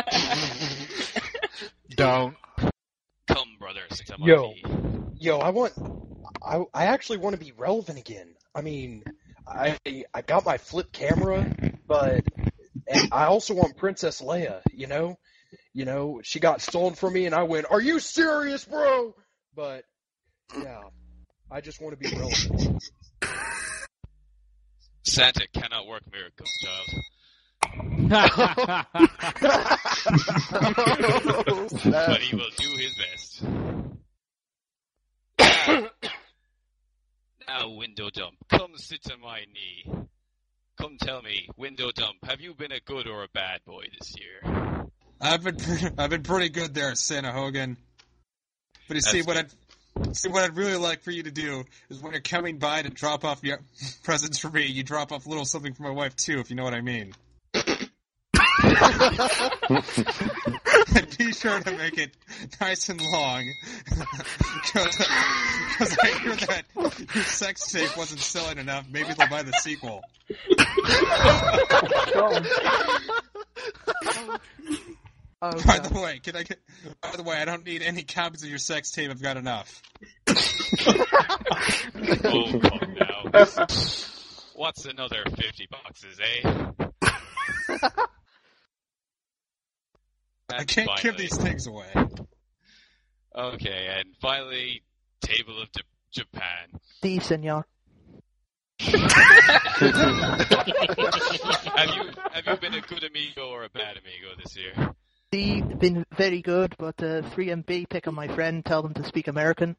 Don't. Come, brother. Sit on my knee. Yo, I actually want to be relevant again. I mean, I got my flip camera, and I also want Princess Leia, you know, she got stolen from me and I went, "Are you serious, bro?" But yeah, I just want to be relevant. Santa cannot work miracles, child. But he will do his best. Now, Window Dump, come sit on my knee. Come tell me, Window Dump, have you been a good or a bad boy this year? I've been pretty good there, Santa Hogan. But you see, what I'd really like for you to do is when you're coming by to drop off your presents for me, you drop off a little something for my wife too, if you know what I mean. And be sure to make it nice and long, because I hear that your sex tape wasn't selling enough. Maybe they'll buy the sequel. Oh, By the way, I don't need any copies of your sex tape. I've got enough. Oh, come now. What's another 50 boxes, eh? I can't give these things away. Okay, and finally, Table of Japan. Si, senor. Have you been a good amigo or a bad amigo this year? Si, been very good, but 3MB pick on my friend, tell them to speak American.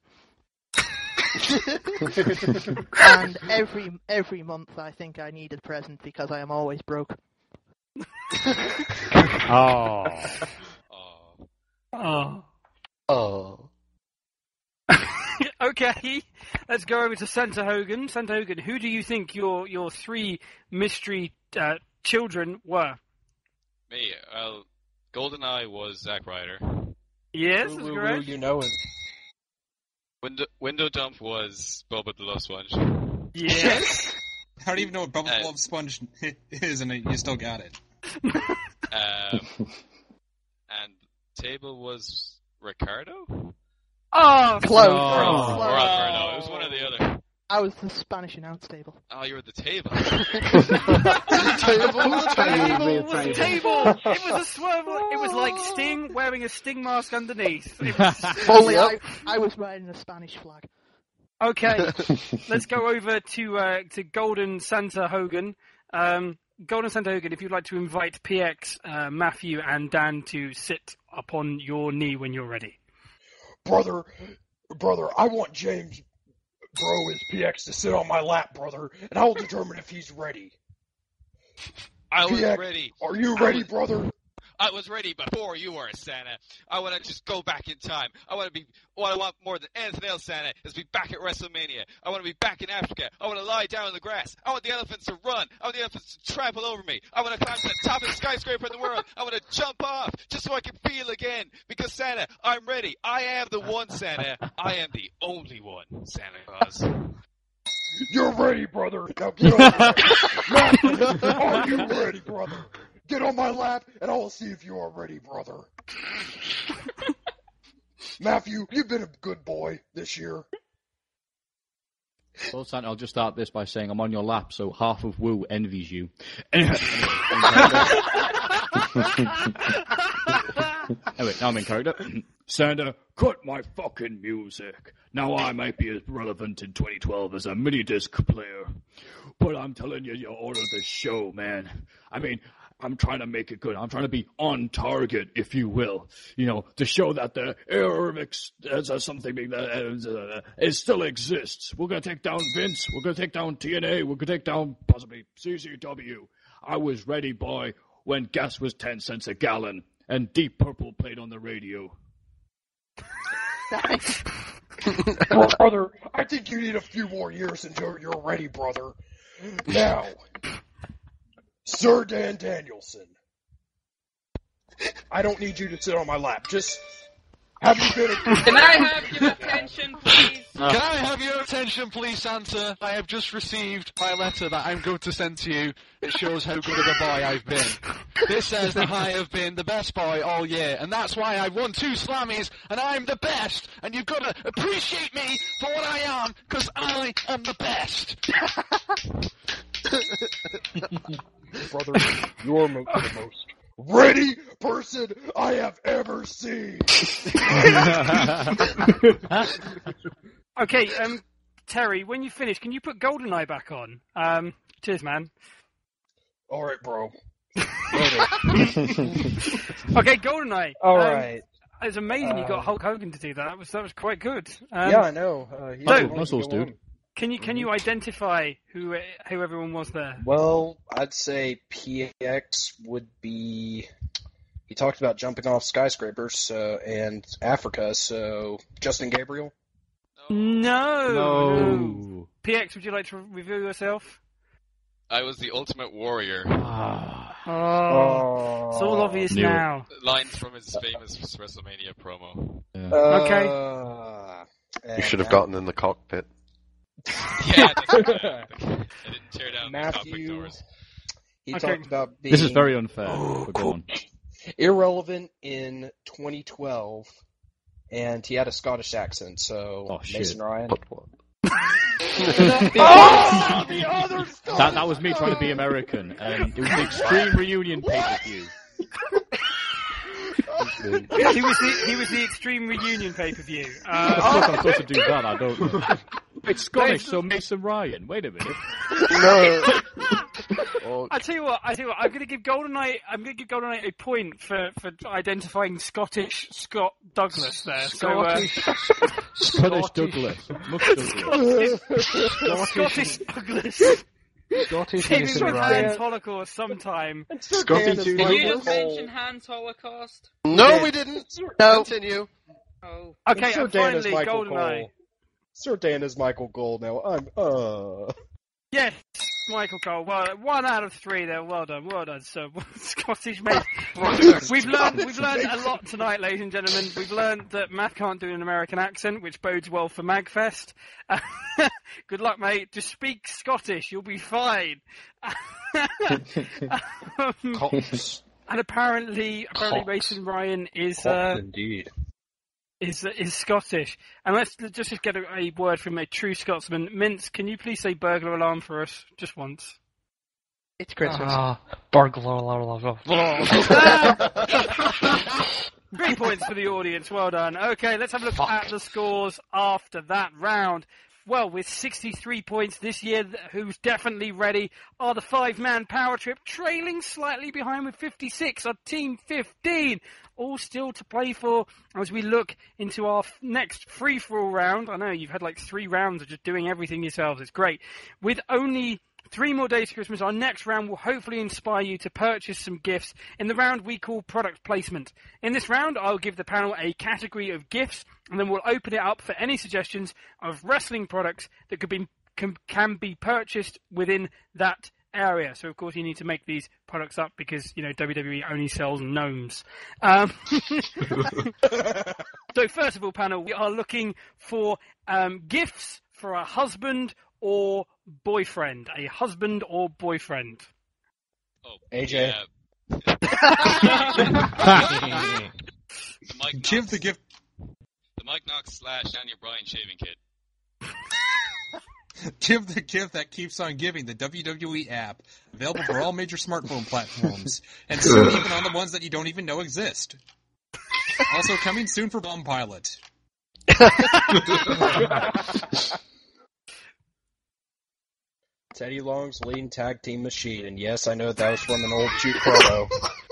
And every month I think I need a present because I am always broke. Oh. Oh. Okay, let's go over to Santa Hogan. Santa Hogan, who do you think your three mystery children were? Me, well, GoldenEye was Zack Ryder. Yes, that's correct. You know it. Window Dump was Bubba the Love Sponge. Yes. I don't even know what Bubble Love Sponge is, and you still got it. And Table was Ricardo? Oh, close. Or Alberto. It was one or the other. I was the Spanish announce table. Oh, you were at the table. Table. It was a swerve. It was like Sting wearing a Sting mask underneath. It was... Only I was wearing a Spanish flag. Okay, let's go over to Golden Santa Hogan. Golden Santa Hogan, if you'd like to invite PX, Matthew, and Dan to sit upon your knee when you're ready. Brother, I want James Bro as PX to sit on my lap, brother, and I will determine if he's ready. I was PX, ready. Are you ready, brother? I was ready before you were, Santa. I want to just go back in time. What I want more than anything else, Santa, is be back at WrestleMania. I want to be back in Africa. I want to lie down in the grass. I want the elephants to run. I want the elephants to trample over me. I want to climb to the top of the skyscraper in the world. I want to jump off just so I can feel again. Because, Santa, I'm ready. I am the one, Santa. I am the only one, Santa Claus. You're ready, brother. Now get on Matt, are you ready, brother? Get on my lap, and I will see if you are ready, brother. Matthew, you've been a good boy this year. Well, Santa, I'll just start this by saying I'm on your lap, so half of Woo envies you. Anyway, now I'm in character. Santa, cut my fucking music. Now I might be as relevant in 2012 as a mini-disc player. But I'm telling you, you order the show, man. I mean, I'm trying to make it good. I'm trying to be on target, if you will. You know, to show that the era of something that it still exists. We're going to take down Vince. We're going to take down TNA. We're going to take down possibly CCW. I was ready, boy, when gas was 10 cents a gallon and Deep Purple played on the radio. Brother, I think you need a few more years until you're ready, brother. Now, Sir Dan Danielson, I don't need you to sit on my lap. Just have you been? Can I have your attention, please? Can I have your attention, please, Santa? I have just received my letter that I'm going to send to you. It shows how good of a boy I've been. This says that I have been the best boy all year, and that's why I've won 2 Slammies, and I'm the best, and you've got to appreciate me for what I am, because I am the best. Brother, you're the most ready person I have ever seen. Okay, Terry, when you finish, can you put GoldenEye back on? Cheers, man. All right, bro. Okay, GoldenEye. All right. It's amazing you got Hulk Hogan to do that. That was quite good. Yeah, I know. Muscles, dude. Can you identify who everyone was there? Well, I'd say PX would be. He talked about jumping off skyscrapers and Africa, so Justin Gabriel. No. PX, would you like to reveal yourself? I was the Ultimate Warrior. It's all obvious now. Lines from his famous WrestleMania promo. Yeah. Okay. You should have gotten in the cockpit. Yeah, that's right. I didn't tear down the cockpit doors. He talked about being This is very unfair. But go on. irrelevant in 2012, and he had a Scottish accent, so Mason Ryan. But what? The other That was me trying to be American. It was the Extreme Reunion pay-per-view. He was the Extreme Reunion pay-per-view. I'm supposed to do that, I don't know. It's Scottish, so Mason Ryan. Wait a minute. No. I tell you what. I'm going to give GoldenEye a point for identifying Scottish Scott Douglas there. Scottish Douglas. Scottish Douglas. Scottish Maybe Mason with Ryan. Hans Holocaust sometime. Scottish Did you mention Hans Holocaust? No, we didn't. No. Continue. Oh. Okay, Sir and Dan is finally, Michael GoldenEye. Cole. Sir Dan is Michael Gold now. Yes, Michael Cole. Well, 1 out of 3 there. Well done. So Scottish mate. We've learned a lot tonight, ladies and gentlemen. We've learned that Matt can't do an American accent, which bodes well for Magfest. Good luck, mate. Just speak Scottish. You'll be fine. Cops. And apparently Mason Ryan is Indeed. is Scottish. And let's just get a word from a true Scotsman. Mince, can you please say burglar alarm for us just once? It's Christmas. Burglar. 3 points for the audience. Well done. Okay, let's have a look at the scores after that round. Well, with 63 points this year, who's definitely ready are the 5-man power trip, trailing slightly behind with 56 are Team 15. All still to play for as we look into our next free-for-all round. I know, you've had like 3 rounds of just doing everything yourselves. It's great. With only 3 more days to Christmas, our next round will hopefully inspire you to purchase some gifts in the round we call product placement. In this round, I'll give the panel a category of gifts, and then we'll open it up for any suggestions of wrestling products that can be purchased within that area. So, of course, you need to make these products up because, WWE only sells gnomes. So, first of all, panel, we are looking for gifts for a husband or boyfriend. A husband or boyfriend. Oh, AJ. Give the gift. The Mike Knox / Daniel Bryan shaving kit. Give the gift that keeps on giving, the WWE app, available for all major smartphone platforms, and soon even on the ones that you don't even know exist. Also coming soon for Bomb Pilot. Teddy Long's Lean Tag Team Machine, and yes, I know that was from an old Juke promo.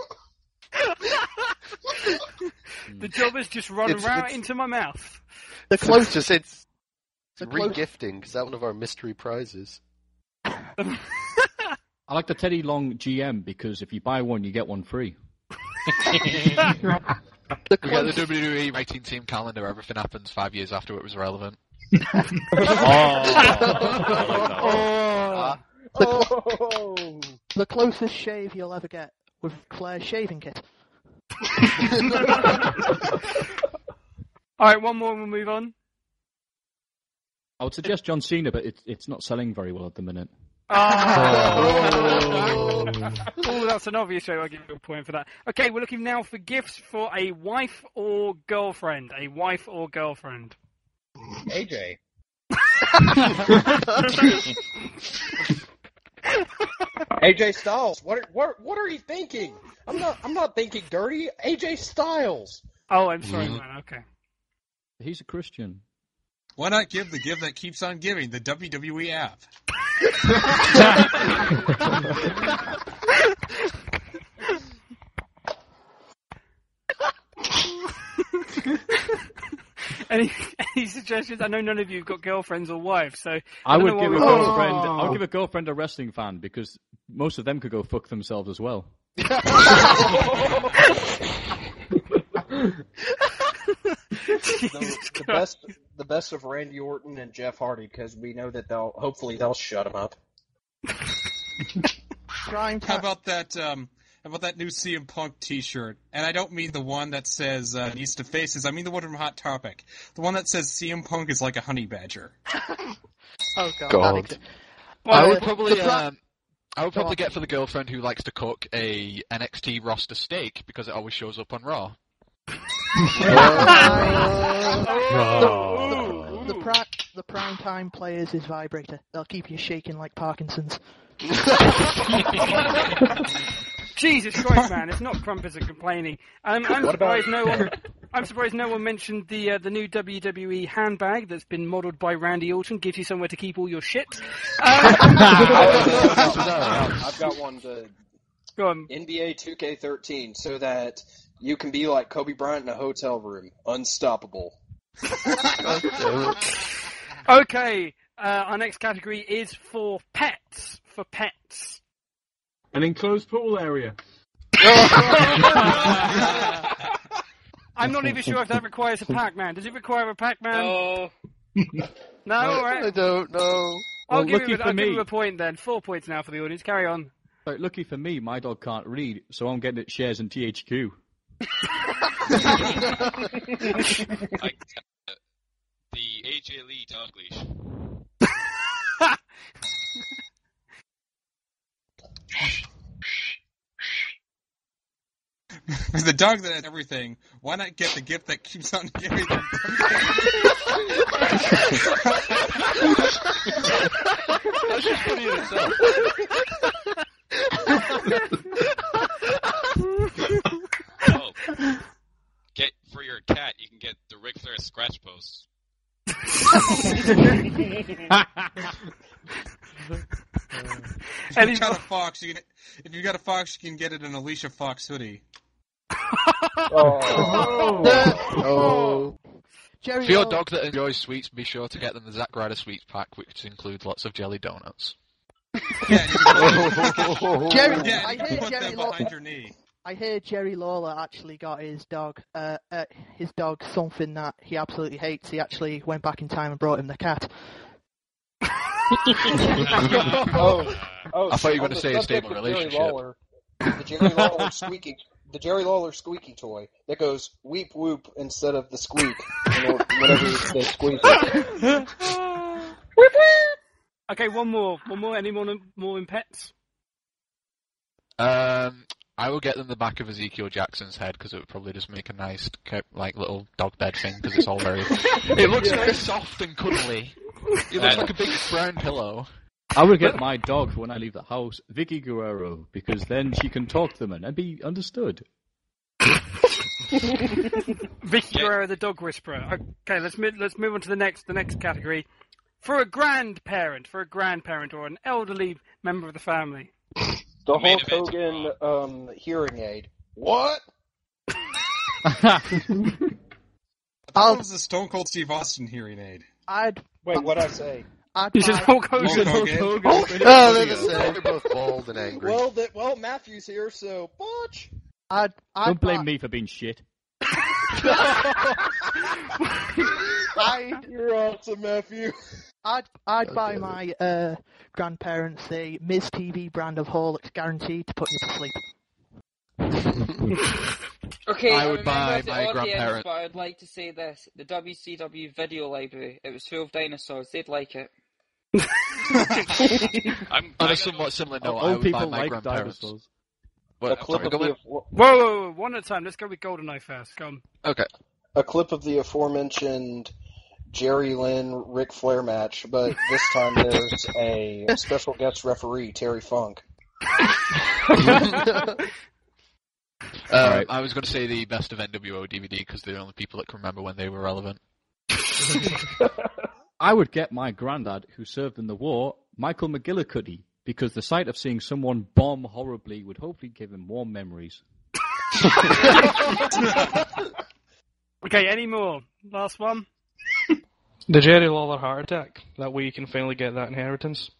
The job is just run right into my mouth. The closest, it's re-gifting, because that's one of our mystery prizes. I like the Teddy Long GM because if you buy one, you get one free. We get the WWE rating team calendar. Everything happens 5 years after it was relevant. The closest shave you'll ever get with Claire's shaving kit. Alright, one more and we'll move on. I would suggest John Cena, but it's not selling very well at the minute. Oh, that's an obvious show. I'll give you a point for that. Okay, we're looking now for gifts for a wife or girlfriend. A wife or girlfriend. AJ. AJ Styles. What are you thinking? I'm not thinking dirty. AJ Styles. Oh, I'm sorry, man. Okay. He's a Christian. Why not give the gift that keeps on giving, the WWE app? Any suggestions? I know none of you have got girlfriends or wives, so I would give a girlfriend. I'll give a girlfriend a wrestling fan because most of them could go fuck themselves as well. The best of Randy Orton and Jeff Hardy, because we know that they'll shut him up. How about that? How about that new CM Punk T-shirt? And I don't mean the one that says "needs to faces." I mean the one from Hot Topic, the one that says CM Punk is like a honey badger. Oh God! I would probably get for the girlfriend who likes to cook a NXT roster steak because it always shows up on Raw. The prime time players is vibrator. They'll keep you shaking like Parkinson's. Jesus Christ, man! It's not crumpets and complaining. I'm surprised no one mentioned the new WWE handbag that's been modelled by Randy Orton. Gives you somewhere to keep all your shit. I've got one. Go on. NBA 2K13, so that you can be like Kobe Bryant in a hotel room, unstoppable. Okay, our next category is for pets. For pets. An enclosed pool area. I'm not even sure if that requires a Pac-Man. Does it require a Pac-Man? No. No, alright. I don't know. I'll give you a point then. 4 points now for the audience. Carry on. Lucky for me, my dog can't read, so I'm getting it shares in THQ. The AJ Lee dog leash. For the dog that has everything, why not get the gift that keeps on giving? That's just funny in itself. Oh, for your cat, you can get the Ric Flair scratch post. If you've got a fox, you can get it an Alicia Fox hoodie. Jerry For your Lawler- dog that enjoys sweets, be sure to get them the Zack Ryder Sweets Pack, which includes lots of jelly donuts. Jerry, Yeah, I you can hear put Jerry them Lawler. behind your knee. I hear Jerry Lawler actually got his dog something that he absolutely hates. He actually went back in time and brought him the cat. I thought you were going to say a stable relationship. The Jerry Lawler squeaky toy that goes weep whoop instead of the squeak whenever they squeeze it. Okay, one more. Any more in pets? I will get them the back of Ezekiel Jackson's head because it would probably just make a nice, little dog bed thing because it's all very. It looks very soft and cuddly. It looks like a big brown pillow. I would get my dog for when I leave the house, Vicky Guerrero, because then she can talk to them and be understood. Vicky Guerrero, the dog whisperer. Okay, let's move on to the next category. For a grandparent or an elderly member of the family. The Hulk Hogan hearing aid. What? That was the Stone Cold Steve Austin hearing aid. Wait, what'd I say? You said Hulk Hogan. Hulk Hogan. Oh, they're the same. They're both bald and angry. Well, Matthew's here, so botch. Don't blame me for being shit. You're awesome, Matthew. I'd buy my grandparents the Miz TV brand of Horlicks, guaranteed to put you to sleep. Okay, I would buy the my audience, grandparent- but I'd like to say this. The WCW video library, it was full of dinosaurs. They'd like it. On a somewhat similar note, I Old would buy people my like grandparents. dinosaurs. A clip of the Whoa, one at a time. Let's go with GoldenEye first. Come. Okay. A clip of the aforementioned Jerry Lynn Ric Flair match, but this time there's a special guest referee, Terry Funk. I was going to say the best of NWO DVD because they're the only people that can remember when they were relevant. I would get my granddad, who served in the war, Michael McGillicuddy, because the sight of seeing someone bomb horribly would hopefully give him warm memories. Okay, any more? Last one. The Jerry Lawler heart attack. That way you can finally get that inheritance.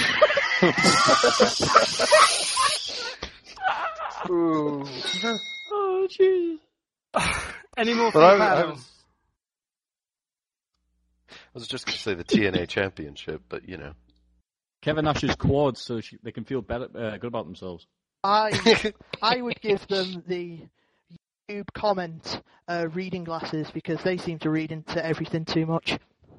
Ooh. Oh, jeez. Any more But from I the panel? was just going to say the TNA Championship, but you know. Kevin Nash's quads so they can feel better, good about themselves. I would give them the YouTube comment reading glasses because they seem to read into everything too much.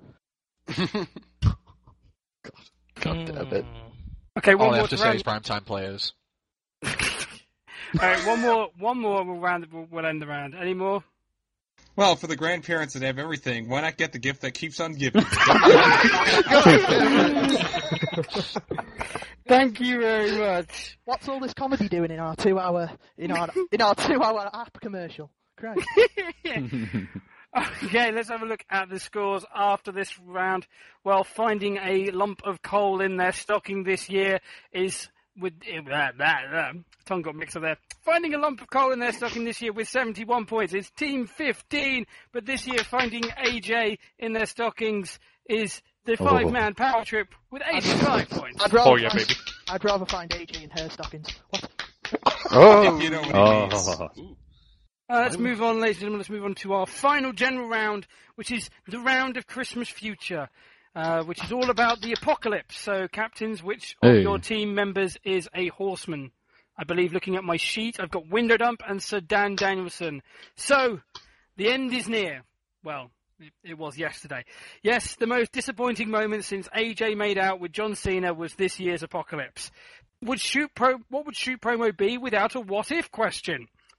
God damn it. Okay, All one I more have to to say round. is primetime players. Alright, one more. We'll end the round. Any more? Well, for the grandparents that have everything, why not get the gift that keeps on giving? Thank you very much. What's all this comedy doing in our 2 hour app commercial? Great. Okay, let's have a look at the scores after this round. Well, finding a lump of coal in their stocking this year is with tongue got mixed up there. Finding a lump of coal in their stocking this year with 71 points is Team 15, but this year finding AJ in their stockings is the five-man power trip with 85 points. I'd rather find AJ in her stockings. What? Oh, If you know what he means. Let's move on, ladies and gentlemen. Let's move on to our final general round, which is the round of Christmas future, which is all about the apocalypse. So, captains, which of your team members is a horseman? I believe, looking at my sheet, I've got Windodump and Sir Dan Danielson. So, the end is near. Well, it was yesterday. Yes, the most disappointing moment since AJ made out with John Cena was this year's apocalypse. What would Shoot Promo be without a what-if question?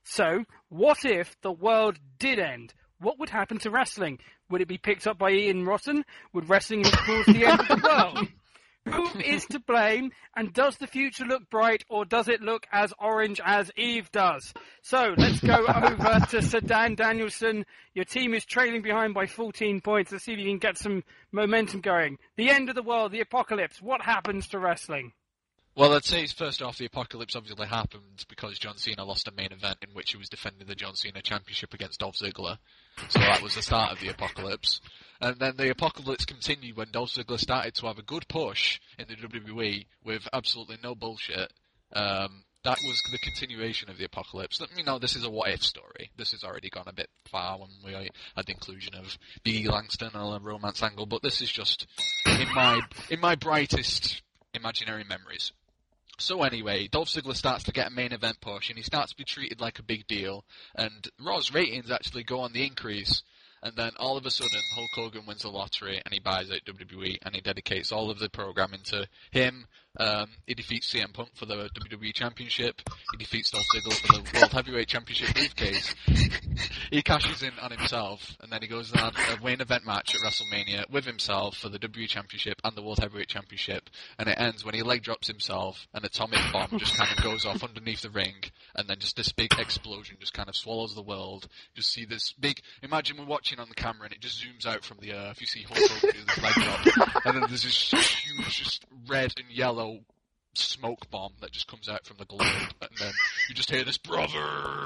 So, what if the world did end? What would happen to wrestling? Would it be picked up by Ian Rotten? Would wrestling have caused the end of the world? Who is to blame, and does the future look bright, or does it look as orange as Eve does? So, let's go over to Sir Dan Danielson. Your team is trailing behind by 14 points. Let's see if you can get some momentum going. The end of the world, the apocalypse. What happens to wrestling? Well, I'd say first off, the apocalypse obviously happened because John Cena lost a main event in which he was defending the John Cena Championship against Dolph Ziggler. So that was the start of the apocalypse. And then the apocalypse continued when Dolph Ziggler started to have a good push in the WWE with absolutely no bullshit. That was the continuation of the apocalypse. You know, this is a what-if story. This has already gone a bit far when we had the inclusion of B. Langston and a romance angle, but this is just in my brightest imaginary memories. So anyway, Dolph Ziggler starts to get a main event push, and he starts to be treated like a big deal, and Raw's ratings actually go on the increase, and then all of a sudden, Hulk Hogan wins the lottery, and he buys out WWE, and he dedicates all of the programming to him. He defeats CM Punk for the WWE Championship. He defeats Dolph Ziggler for the World Heavyweight Championship briefcase. He cashes in on himself, and then he goes and has a main event match at WrestleMania with himself for the WWE Championship and the World Heavyweight Championship. And it ends when he leg drops himself, and an atomic bomb just kind of goes off underneath the ring, and then just this big explosion just kind of swallows the world. Just see this big. Imagine we're watching on the camera, and it just zooms out from the Earth. You see Hulk Hogan do this leg drop, and then there's this huge, just red and yellow smoke bomb that just comes out from the globe, and then you just hear this brother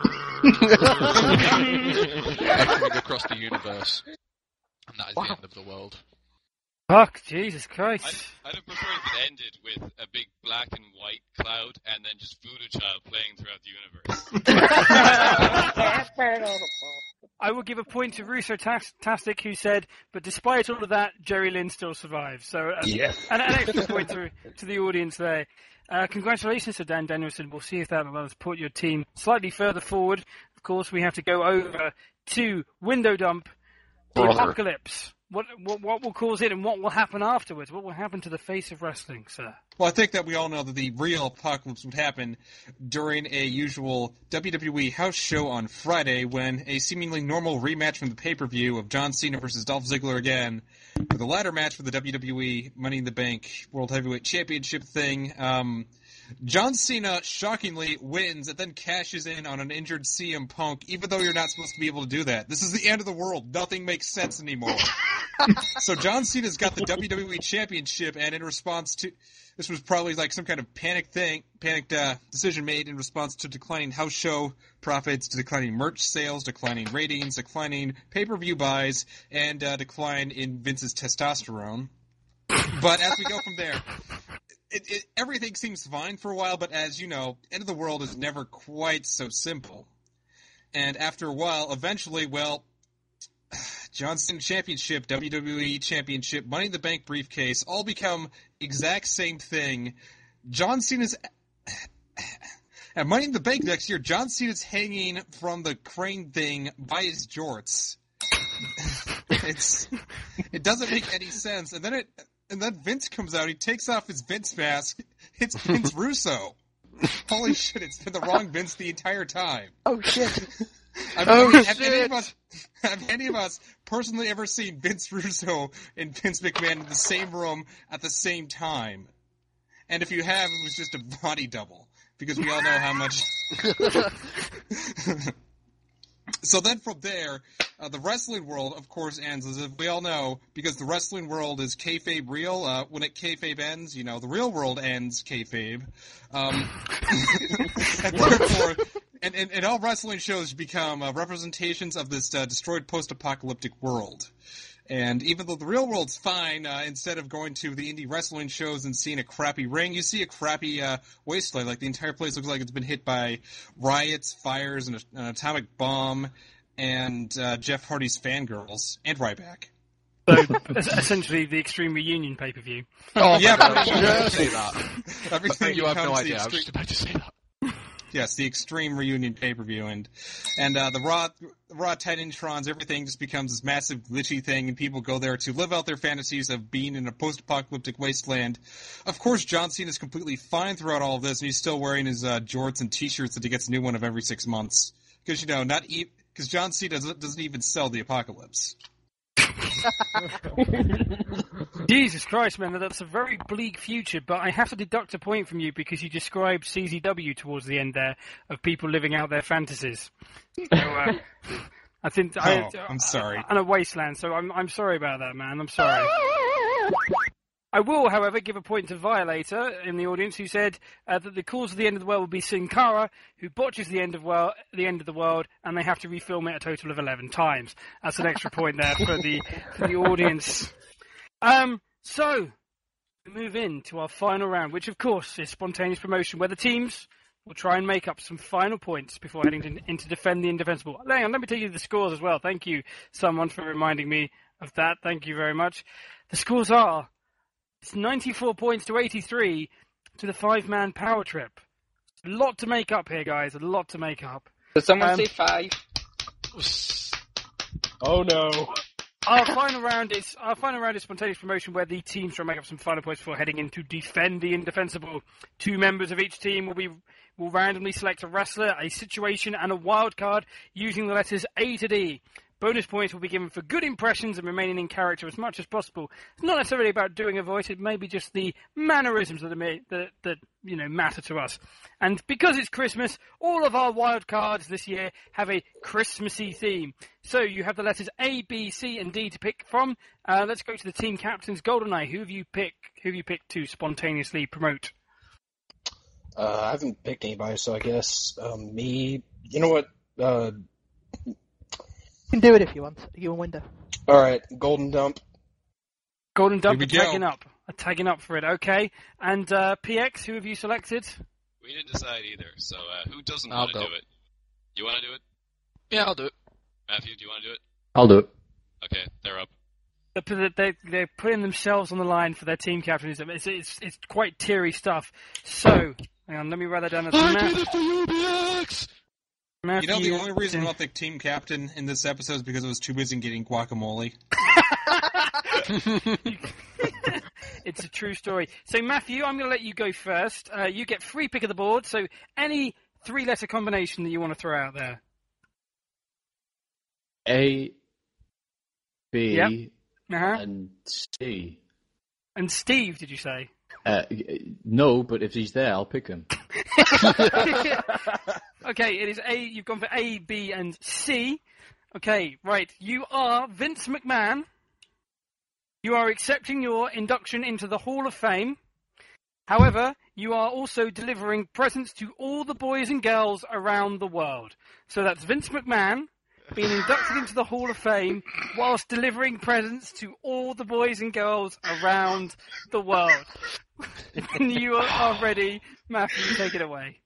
echoing across the universe, and that is the end of the world. Fuck, Jesus Christ. I'd have preferred if it ended with a big black and white cloud and then just Voodoo Child playing throughout the universe. I will give a point to Russo-Tastic, who said, but despite all of that, Jerry Lynn still survives. So, yes. an extra point to the audience there. Congratulations to Dan Danielson. We'll see if that will put your team slightly further forward. Of course, we have to go over to Window Dump, the apocalypse. What will cause it, and what will happen afterwards? What will happen to the face of wrestling, sir? Well, I think that we all know that the real apocalypse would happen during a usual WWE house show on Friday when a seemingly normal rematch from the pay-per-view of John Cena versus Dolph Ziggler again, for the latter match for the WWE Money in the Bank World Heavyweight Championship thing. John Cena shockingly wins and then cashes in on an injured CM Punk, even though you're not supposed to be able to do that. This is the end of the world. Nothing makes sense anymore. So John Cena's got the WWE Championship, and in response to... This was probably like some kind of panicked decision made in response to declining house show profits, to declining merch sales, declining ratings, declining pay-per-view buys, and decline in Vince's testosterone. But as we go from there... everything seems fine for a while, but as you know, end of the world is never quite so simple. And after a while, eventually, John Cena Championship, WWE Championship, Money in the Bank briefcase, all become exact same thing. John Cena's... At Money in the Bank next year, John Cena's hanging from the crane thing by his jorts. It doesn't make any sense. And then Vince comes out, he takes off his Vince mask, it's Vince Russo. Holy shit, it's been the wrong Vince the entire time. Oh shit. Have any of us personally ever seen Vince Russo and Vince McMahon in the same room at the same time? And if you have, it was just a body double, because we all know how much... So then from there, the wrestling world, of course, ends, as if we all know, because the wrestling world is kayfabe real. When it kayfabe ends, the real world ends kayfabe. And therefore, and all wrestling shows become representations of this destroyed post-apocalyptic world. And even though the real world's fine, instead of going to the indie wrestling shows and seeing a crappy ring, you see a crappy wasteland. Like, the entire place looks like it's been hit by riots, fires, and an atomic bomb, and Jeff Hardy's fangirls, and Ryback. So, essentially, the Extreme Reunion pay-per-view. Oh, yeah, I was about to say that. Everything you have no becomes idea. I was just about to say that. Yes, the Extreme Reunion pay-per-view, and the Raw Titantrons, everything just becomes this massive glitchy thing, and people go there to live out their fantasies of being in a post-apocalyptic wasteland. Of course, John Cena is completely fine throughout all of this, and he's still wearing his jorts and t-shirts that he gets a new one of every 6 months. Because, because John Cena doesn't even sell the apocalypse. Jesus Christ, man, that's a very bleak future, but I have to deduct a point from you because you described CZW towards the end there of people living out their fantasies. So, I think I'm sorry. And a wasteland, so I'm sorry about that, man. I'm sorry. I will, however, give a point to Violator in the audience who said that the cause of the end of the world will be Sin Cara, who botches the end of the world, and they have to refilm it a total of 11 times. That's an extra point there for the audience. So we move in to our final round, which of course is spontaneous promotion, where the teams will try and make up some final points before heading in to defend the indefensible. Hang on, let me tell you the scores as well. Thank you, someone, for reminding me of that. Thank you very much. The scores are: it's 94 points to 83 to the 5-man power trip. A lot to make up here, guys. A lot to make up. Did someone say 5? Oh no. Our final round is spontaneous promotion, where the teams try to make up some final points before heading in to defend the indefensible. 2 members of each team will randomly select a wrestler, a situation, and a wild card using the letters A to D. Bonus points will be given for good impressions and remaining in character as much as possible. It's not necessarily about doing a voice; it may be just the mannerisms that matter to us. And because it's Christmas, all of our wild cards this year have a Christmassy theme. So you have the letters A, B, C, and D to pick from. Let's go to the team captains. GoldenEye, who have you picked to spontaneously promote? I haven't picked anybody, so I guess me. You know what? You can do it if you want. You can window. All right, Golden Dump. Golden Dump are tagging up for it. Okay, and PX, who have you selected? We didn't decide either. So who doesn't want to do it? You want to do it? Yeah, I'll do it. Matthew, do you want to do it? I'll do it. Okay, they're up. They're putting themselves on the line for their team captains. It's quite teary stuff. So, hang on, let me write that down. I did it for you, PX! Matthew, the only reason I'm not the team captain in this episode is because I was too busy getting guacamole. It's a true story. So, Matthew, I'm going to let you go first. You get free pick of the board, so any 3-letter combination that you want to throw out there. A, B, yep. and C. And Steve, did you say? No, but if he's there, I'll pick him. Okay, it is A. You've gone for A, B, and C. Okay, right. You are Vince McMahon. You are accepting your induction into the Hall of Fame. However, you are also delivering presents to all the boys and girls around the world. So that's Vince McMahon being inducted into the Hall of Fame whilst delivering presents to all the boys and girls around the world. When you are ready, Matthew, take it away.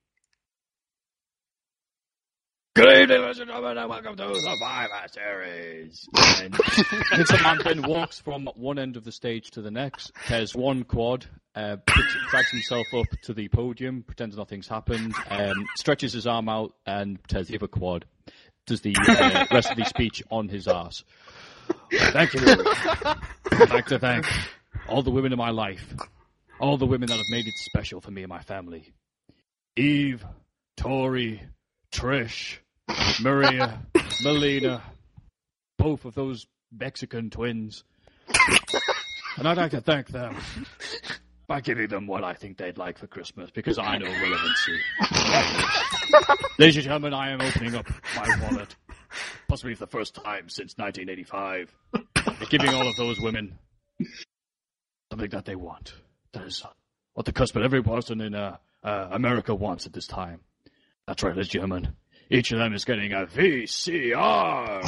Good evening, ladies and gentlemen, and welcome to the Survivor Series. And Vince McMahon then walks from one end of the stage to the next, tears one quad, drags himself up to the podium, pretends nothing's happened, stretches his arm out, and tears the other quad. Does the rest of the speech on his ass. Thank you. I'd like to thank all the women in my life, all the women that have made it special for me and my family. Eve, Tori, Trish, Maria, Melina, both of those Mexican twins. And I'd like to thank them by giving them what I think they'd like for Christmas, because I know relevancy. Ladies and gentlemen, I am opening up my wallet, possibly for the first time since 1985, and giving all of those women something that they want. That is what the cusp of every person in America wants at this time. That's right, ladies and gentlemen. Each of them is getting a VCR.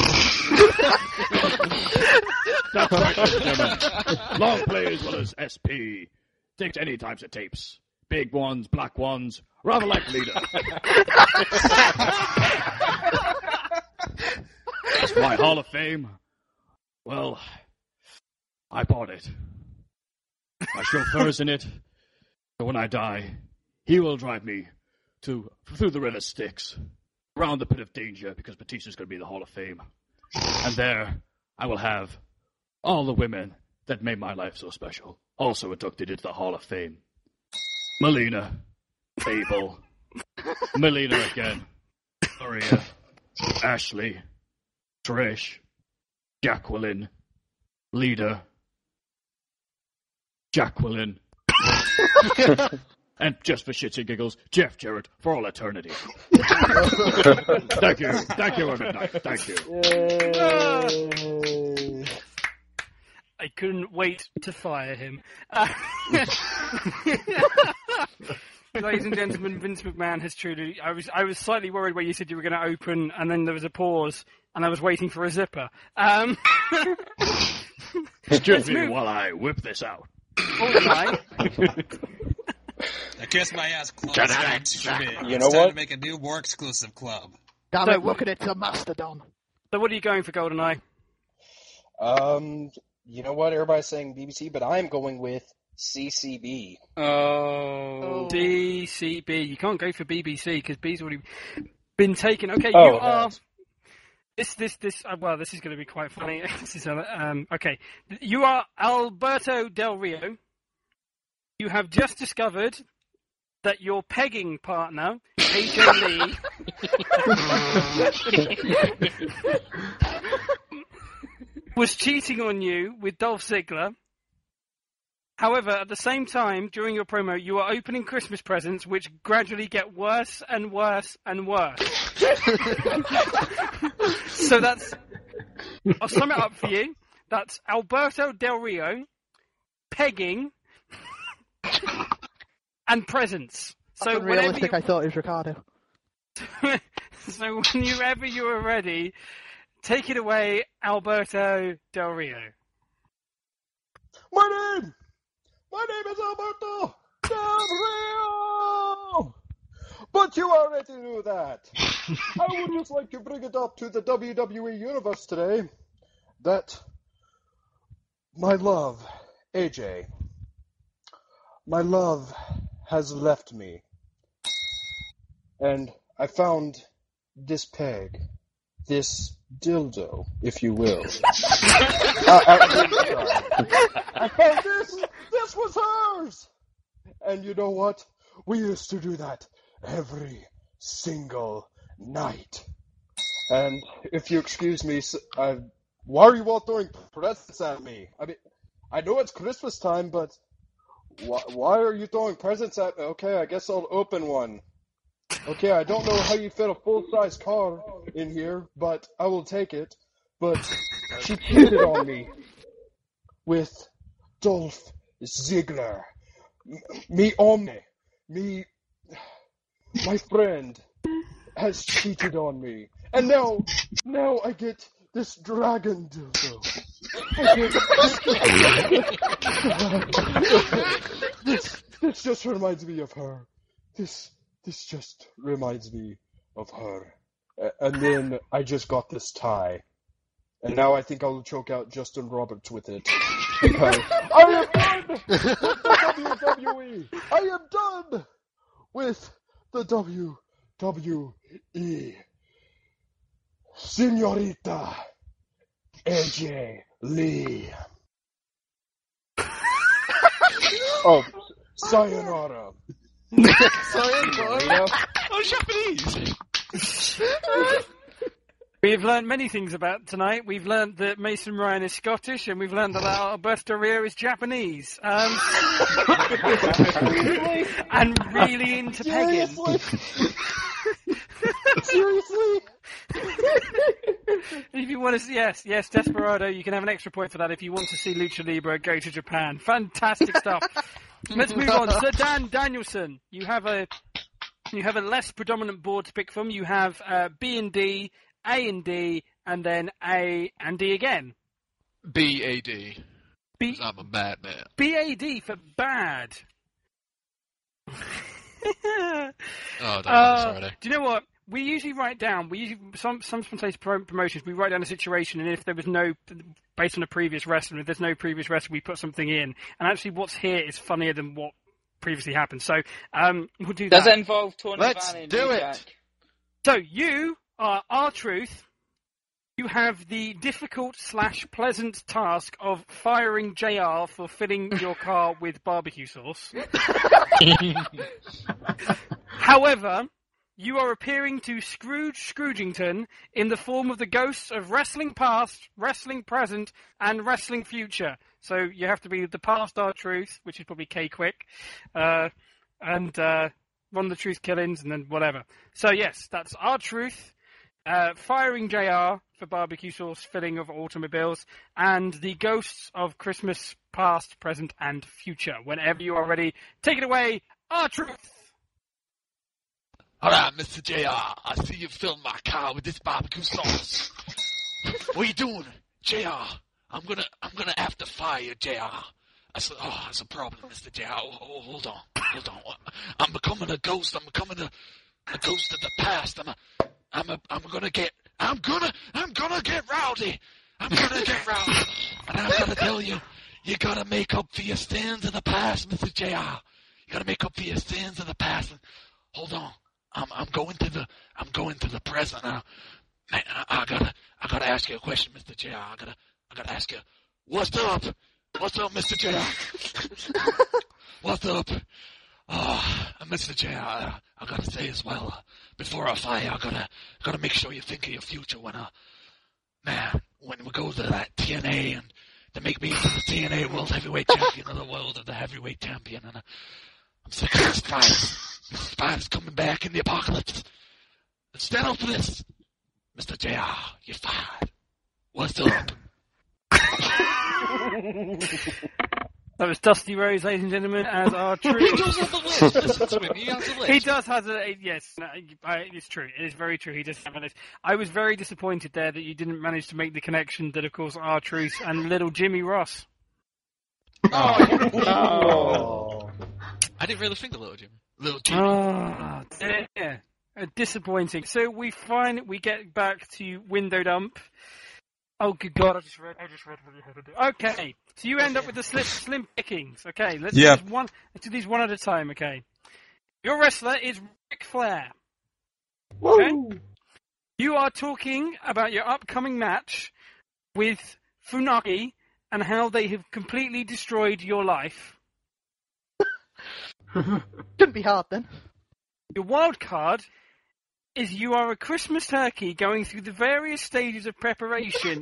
That's right, ladies and gentlemen. Long play as well as SP. Take any types of tapes. Big ones, black ones, rather like Lita. As for my Hall of Fame, well, I bought it. My chauffeur's in it, so when I die, he will drive me through the river Styx, around the pit of danger, because Batista's going to be in the Hall of Fame. And there, I will have all the women that made my life so special also inducted into the Hall of Fame. Melina, Abel, Melina again, Maria, Ashley, Trish, Jacqueline, Leader, Jacqueline, and just for shits and giggles, Jeff Jarrett for all eternity. Thank you, and good night. Thank you. I couldn't wait to fire him. Ladies and gentlemen, Vince McMahon has truly... I was slightly worried where you said you were going to open, and then there was a pause, and I was waiting for a zipper. Excuse me while I whip this out. All right. I kiss my ass close. You know it's time what? to make a new, more exclusive club. Damn So it, look at it, it's a Mastodon. So what are you going for, GoldenEye? You know what? Everybody's saying BBC, but I'm going with CCB. Oh. DCB. You can't go for BBC because B's already been taken. Okay, Oh, you are... yes. This is going to be quite funny. This is, okay. You are Alberto Del Rio. You have just discovered that your pegging partner, AJ Lee, was cheating on you with Dolph Ziggler. However, at the same time, during your promo, you are opening Christmas presents, which gradually get worse and worse and worse. So that's... I'll sum it up for you. That's Alberto Del Rio, pegging, and presents. That's unrealistic, I thought it was Ricardo. So whenever you are ready, take it away, Alberto Del Rio. My name is Alberto Del Rio! But you already knew that. I would just like to bring it up to the WWE Universe today that my love, AJ, my love has left me. And I found this peg, this dildo, if you will. I found this. This was hers. And you know what? We used to do that every single night. And if you excuse me, why are you all throwing presents at me? I mean, I know it's Christmas time, but why are you throwing presents at me? Okay, I guess I'll open one. Okay, I don't know how you fit a full-size car in here, but I will take it. But she cheated on me with Dolph Ziggler. My friend has cheated on me. And now I get this dragon dildo. This just reminds me of her. This just reminds me of her. And then I just got this tie. And now I think I'll choke out Justin Roberts with it. Because I am done with the WWE. I am done with the WWE. Señorita AJ Lee. Oh, sayonara. Sayonara? Oh, Japanese! We've learned many things about tonight. We've learned that Mason Ryan is Scottish, and we've learned that Alberto Rio is Japanese. And really into pegging. Seriously? If you want to see, yes, Desperado, you can have an extra point for that. If you want to see Lucha Libre, go to Japan. Fantastic stuff. Let's move on. Sir Dan Danielson, you have a less predominant board to pick from. You have B and D, A and D, and then A and D again. B-A-D. I'm a bad man. B-A-D for bad. Sorry. Do you know what? We usually write down, some spontaneous promotions, we write down a situation, and if there was no, based on a previous wrestler, if there's no previous wrestler, we put something in. And actually what's here is funnier than what previously happened. So, we'll do that. Does it involve Tony Let's Vanny and do New it. Jack? So, you are R-Truth. You have the difficult/pleasant task of firing JR for filling your car with barbecue sauce. However, you are appearing to Scrooge Scroogington in the form of the ghosts of wrestling past, wrestling present, and wrestling future. So you have to be the past R-Truth, which is probably K-Quick, and Ron the Truth Killings, and then whatever. So yes, that's R-Truth, firing JR for barbecue sauce filling of automobiles, and the ghosts of Christmas past, present, and future. Whenever you are ready, take it away, R-Truth! Alright, Mr. JR, I see you filled my car with this barbecue sauce. What are you doing? JR, I'm gonna have to fire you, JR. That's a problem, Mr. JR. Oh, hold on. I'm becoming a ghost. I'm becoming a ghost of the past. I'm gonna get rowdy. I'm gonna get rowdy. And I'm gonna tell you, you gotta make up for your sins of the past, Mr. JR. You gotta make up for your sins of the past. And hold on. I'm going to the present now. Man, I gotta ask you a question, Mr. JR. I gotta ask you, what's up? What's up, Mr. JR? What's up? Mr. JR, I gotta say as well, before I fire, I gotta make sure you think of your future when we go to that TNA and to make me into the TNA World Heavyweight Champion of the world of the Heavyweight Champion, and I'm sick of this fight. This fight is coming back in the apocalypse. Stand up for this. Mr. JR, you're fired. What's up? That was Dusty Rhodes, ladies and gentlemen, as R-Truth. He does have a list. Listen to him. He has a list. He does have yes. No, it's true. It is very true. He does have a list. I was very disappointed there that you didn't manage to make the connection that, of course, R-Truth and little Jimmy Ross. Oh. I didn't really think of little Jimmy. Little Jimmy. Oh, yeah. Disappointing. So we get back to Window Dump. Oh, good God, I just read what you had to do. Okay, so you end up with the slim pickings. Okay, let's do these one at a time, okay? Your wrestler is Ric Flair. Okay? You are talking about your upcoming match with Funaki and how they have completely destroyed your life. Couldn't be hard, then. Your wild card is you are a Christmas turkey going through the various stages of preparation,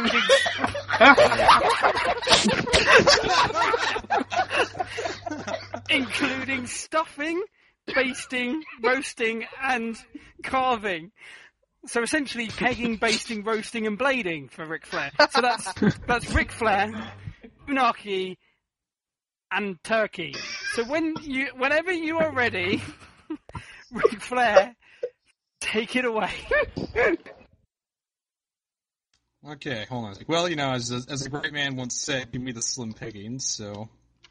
including stuffing, basting, roasting, and carving. So essentially pegging, basting, roasting, and blading for Ric Flair. So that's Ric Flair, Funaki, and turkey. So whenever you are ready, Ric Flair, take it away. Okay, hold on a sec. Well, as a great man once said, give me the slim pickings, so...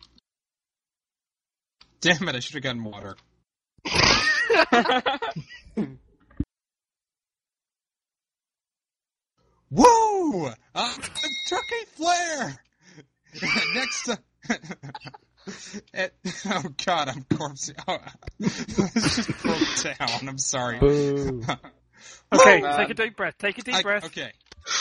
Damn it, I should have gotten water. Woo! Turkey Flair! Next oh God, I'm corpsing. This just broke down. I'm sorry. Okay, take a deep breath. Breath. Okay.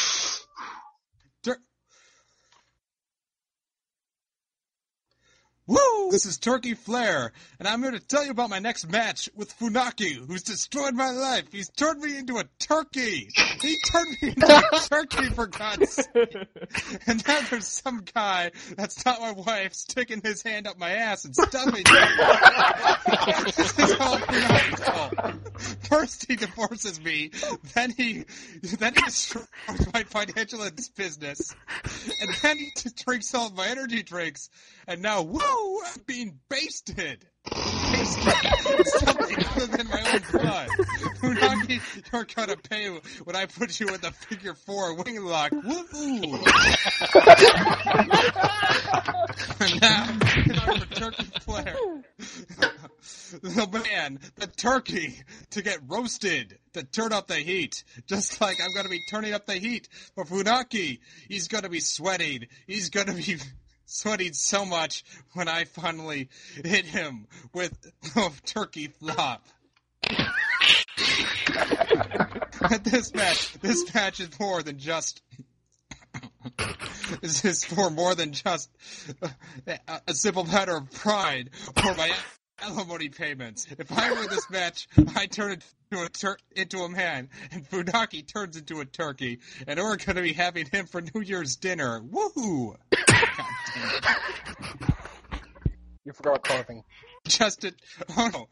Woo! This is Turkey Flair, and I'm here to tell you about my next match with Funaki, who's destroyed my life. He's turned me into a turkey. He turned me into a turkey, for God's sake. And now there's some guy that's not my wife sticking his hand up my ass and stuffing it. This is all Funaki's fault. First he divorces me, then he destroys my financial business, and then he drinks all of my energy drinks, and now, woo, I'm being basted. Something other than my own blood. Funaki, you're gonna pay when I put you in the figure 4 wing lock. Woo-hoo! And now, for Turkey Flair. The man, the turkey, to get roasted, to turn up the heat. Just like I'm gonna be turning up the heat for Funaki. He's gonna be sweating. He's gonna be sweating so much when I finally hit him with a turkey flop. This match is more than just. This is for more than just a simple matter of pride or my alimony payments. If I win this match, I turn into a man, and Funaki turns into a turkey, and we're going to be having him for New Year's dinner. Woohoo! God damn it. You forgot carving. Oh no,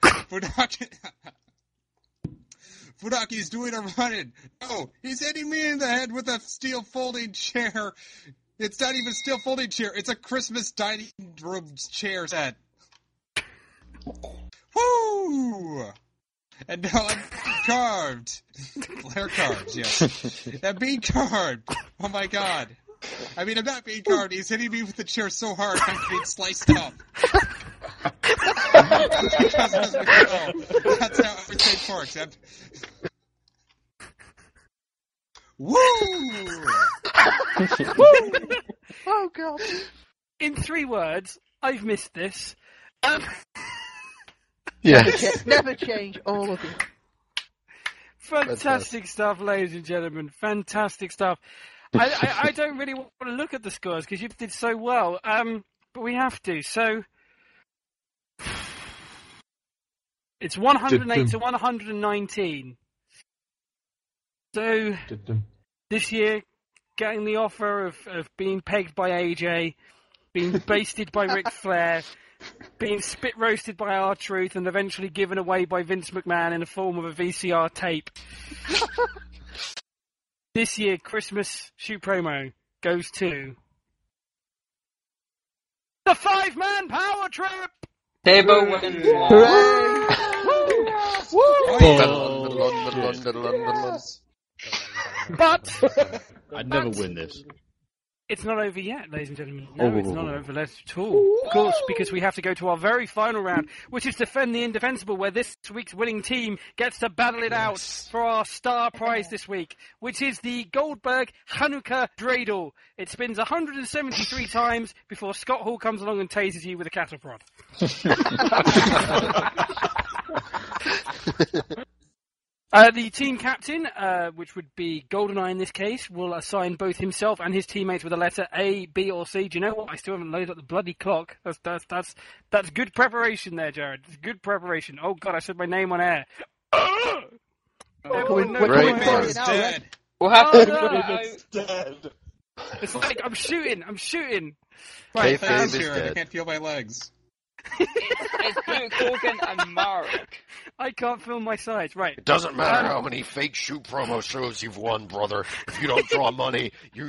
Fudaki's doing a run-in. No, he's hitting me in the head with a steel folding chair. It's not even a steel folding chair. It's a Christmas dining room chair set. Woo! And now I'm carved. Hair carved, yes. I'm being carved. Oh my god. I mean, I'm not being carved. He's hitting me with the chair so hard I'm being sliced up. That's how everything works. Woo! Woo! Oh god. In 3 words, I've missed this. Never change, all of you. Fantastic stuff, ladies and gentlemen. Fantastic stuff. I don't really want to look at the scores because you did so well, but we have to. So it's 108 to 119. So this year, getting the offer of being pegged by AJ, being basted by Ric Flair, being spit roasted by R-Truth, and eventually given away by Vince McMahon in the form of a VCR tape. This year, Christmas shoot promo goes to the 5-man power trip. Table wins. But I'd never win this. It's not over yet, ladies and gentlemen. No, it's not over at all. Of course, because we have to go to our very final round, which is Defend the Indefensible, where this week's winning team gets to battle it out for our star prize this week, which is the Goldberg Hanukkah Dreidel. It spins 173 times before Scott Hall comes along and tases you with a cattle prod. The team captain, which would be GoldenEye in this case, will assign both himself and his teammates with a letter A, B, or C. Do you know what? I still haven't loaded up the bloody clock. That's good preparation there, Jared. It's good preparation. Oh god, I said my name on air. Rainbow's dead. We'll have to It's dead. It's like I'm shooting. Right, Kayfabe is here. I dead. can't feel my legs. It's Luke Hogan and Mark. I can't feel my sides. Right. It doesn't matter how many fake shoot promo shows you've won, brother. If you don't draw money, you're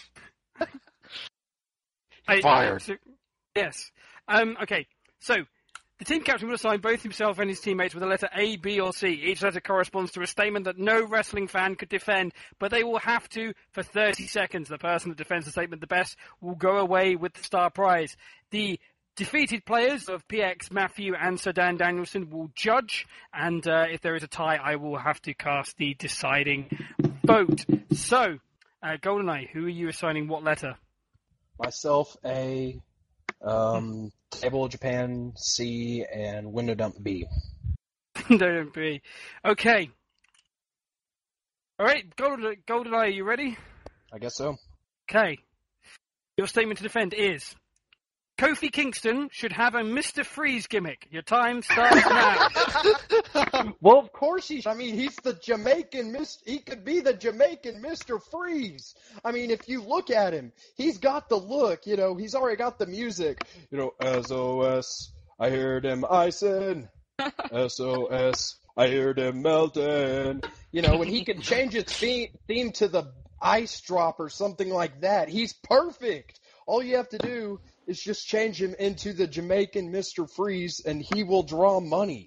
fired. Yes. Okay. So, the team captain will assign both himself and his teammates with a letter A, B, or C. Each letter corresponds to a statement that no wrestling fan could defend, but they will have to for 30 seconds. The person that defends the statement the best will go away with the star prize. The defeated players of PX, Matthew, and Sir Dan Danielson will judge, and if there is a tie, I will have to cast the deciding vote. So, GoldenEye, who are you assigning what letter? Myself, A, Table Japan, C, and Window Dump, B. Window Dump, B. Okay. All right, GoldenEye, are you ready? I guess so. Okay. Your statement to defend is: Kofi Kingston should have a Mr. Freeze gimmick. Your time starts now. Well, of course he should. I mean, he's the Jamaican he could be the Jamaican Mr. Freeze. I mean, if you look at him, he's got the look, you know, he's already got the music. You know, SOS, I heard him icing. SOS, I heard him melting. You know, when he can change its theme to the ice drop or something like that, he's perfect. All you have to do is just change him into the Jamaican Mr. Freeze, and he will draw money.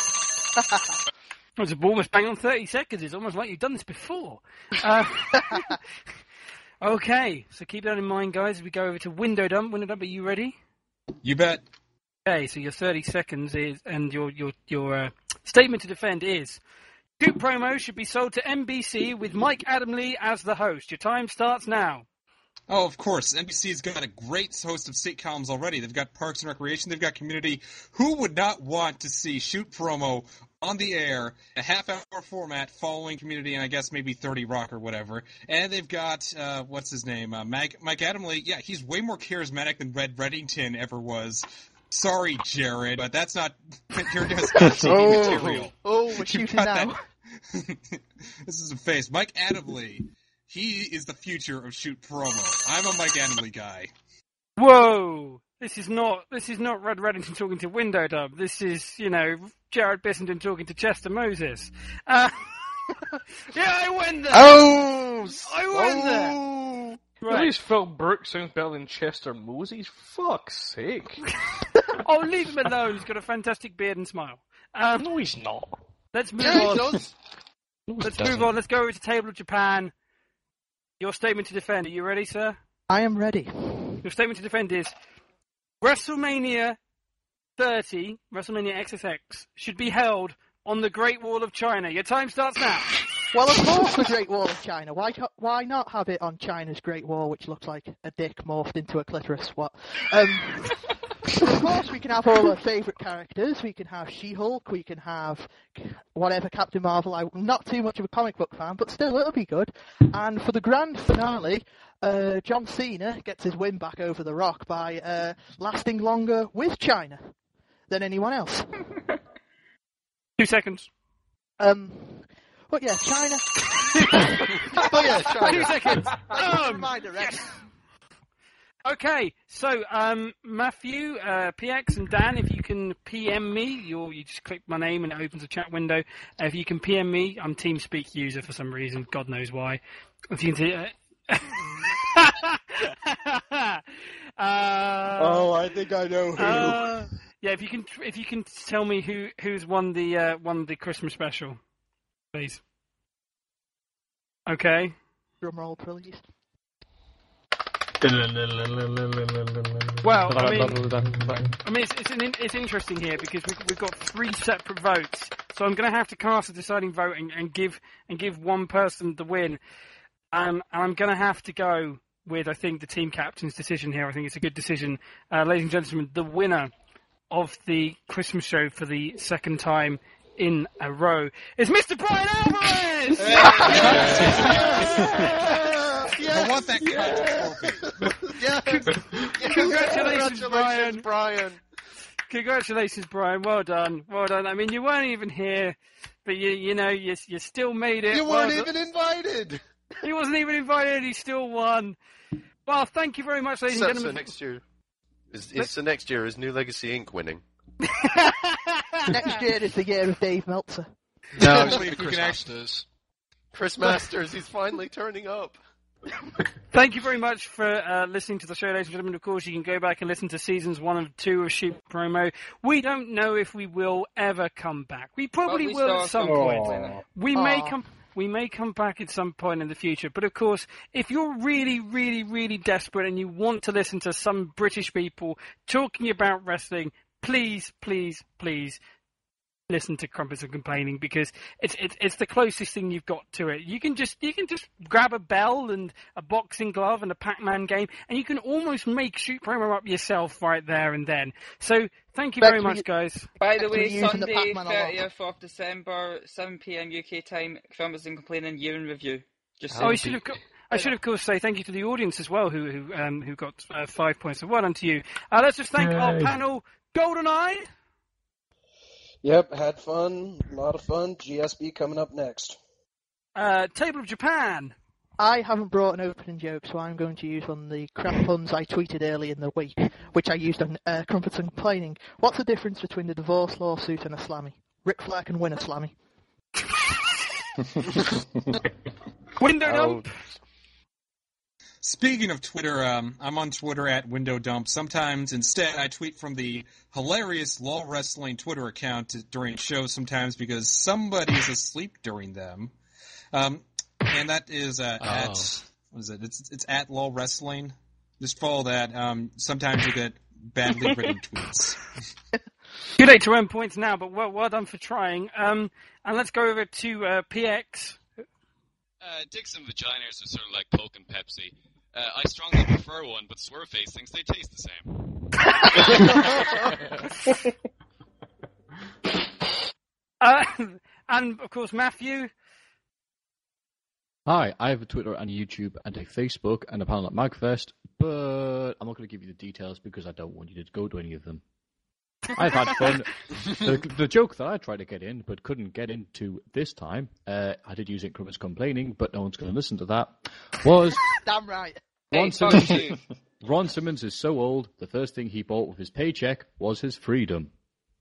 It's almost bang on 30 seconds. It's almost like you've done this before. Okay, so keep that in mind, guys, as we go over to Window Dump. Window Dump, are you ready? You bet. Okay, so your 30 seconds is, and your statement to defend is: Shoot promo should be sold to NBC with Mike Adamle as the host. Your time starts now. Oh, of course. NBC's got a great host of sitcoms already. They've got Parks and Recreation. They've got Community. Who would not want to see Shoot Promo on the air, a half-hour format following Community and I guess maybe 30 Rock or whatever? And they've got, what's his name? Mike Adamle. Yeah, he's way more charismatic than Red Reddington ever was. Sorry, Jared, but that's not your TV material. Oh, we're shooting now. This is a face. Mike Adamley. He is the future of Shoot Promo. I'm a Mike Adamley guy. Whoa! This is not Red Reddington talking to Window Dub. This is, Jared Bissington talking to Chester Moses. Yeah, I went there! I went there! Right. At least Phil Brooks sounds better than Chester Moses. Fuck's sake. Oh, leave him alone. He's got a fantastic beard and smile. No, he's not. Let's move Yeah, on. he does. Let's move on. Let's go over to Table of Japan. Your statement to defend. Are you ready, sir? I am ready. Your statement to defend is WrestleMania 30, WrestleMania XXX, should be held on the Great Wall of China. Your time starts now. Well, of course, the Great Wall of China. Why not have it on China's Great Wall, which looks like a dick morphed into a clitoris? What? Of course, we can have all our favourite characters. We can have She-Hulk. We can have whatever Captain Marvel. I'm not too much of a comic book fan, but still, it'll be good. And for the grand finale, John Cena gets his win back over The Rock by lasting longer with China than anyone else. 2 seconds. But yeah, China. Oh yeah, China. 2 seconds. Reminder, Rex. Okay, so Matthew, PX, and Dan, if you can PM me, you just click my name and it opens a chat window. If you can PM me, I'm TeamSpeak user for some reason, God knows why. If you can I think I know who. Yeah, if you can tell me who's won the Christmas special, please. Okay. Drum roll, please. Well, I mean, it's interesting here because we've got 3 separate votes, so I'm going to have to cast a deciding vote and give one person the win, and I'm going to have to go with, I think, the team captain's decision here. I think it's a good decision, ladies and gentlemen. The winner of the Christmas show for the second time in a row is Mr. Brian Alvarez. I want that Congratulations, Brian. Congratulations, Brian. Well done. I mean, you weren't even here, but you still made it. You weren't even invited. He wasn't even invited. He still won. Well, thank you very much, ladies and gentlemen. So next year is New Legacy Inc. winning. Next year is the year of Dave Meltzer. No, it's Chris Masters. Chris Masters, he's finally turning up. Thank you very much for listening to the show, ladies and gentlemen. Of course, you can go back and listen to seasons 1 and 2 of Shoot Promo. We don't know if we will ever come back. We probably will at some point. We may come back at some point in the future. But of course, if you're really, really, really desperate and you want to listen to some British people talking about wrestling, please, please, please listen to Crumpets and Complaining, because it's the closest thing you've got to it. You can just grab a bell and a boxing glove and a Pac-Man game, and you can almost make Shoot Promo up yourself right there and then. So thank you very much, guys. By the way, Sunday, 30th of December, 7 p.m. UK time, Crumpets and Complaining year in review. I should, of course, say thank you to the audience as well, who got 5 points. So well done to you. Let's just thank our panel, GoldenEye. Yep, had fun. A lot of fun. GSB coming up next. Table of Japan. I haven't brought an opening joke, so I'm going to use one of the crap puns I tweeted early in the week, which I used on Crumpets and Complaining. What's the difference between a divorce lawsuit and a slammy? Ric Flair can win a slammy. Window dump. Speaking of Twitter, I'm on Twitter at Window Dump. Sometimes instead I tweet from the hilarious Law Wrestling Twitter account during shows sometimes because somebody's asleep during them. And that is at, what is it? It's at Law Wrestling. Just follow that. Sometimes you get badly written tweets. Too late to earn points now, but well done for trying. And let's go over to PX. Dicks and vaginas are sort of like Coke and Pepsi. I strongly prefer one, but Swerveface thinks they taste the same. And, of course, Matthew. Hi, I have a Twitter and a YouTube and a Facebook and a panel at MagFest, but I'm not going to give you the details because I don't want you to go to any of them. I've had fun. The joke that I tried to get in but couldn't get into this time, I did use Increments Complaining, but no one's going to listen to that, was... Damn right. Ron Simmons is so old, the first thing he bought with his paycheck was his freedom.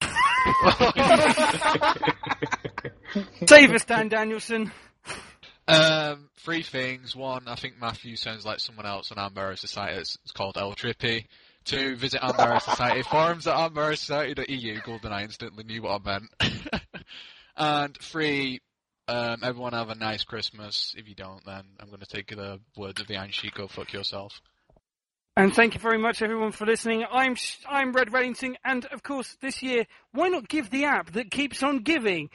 Save us, Dan Danielson. 3 things. 1, I think Matthew sounds like someone else on Amber Society. It's called El Trippy. 2, visit Amber Society. Forums at ambersociety.eu. GoldenEye instantly knew what I meant. And 3, everyone have a nice Christmas. If you don't, then I'm going to take the words of the Iron Sheik, go fuck yourself. And thank you very much, everyone, for listening. I'm Red Reddington, and of course, this year, why not give the app that keeps on giving?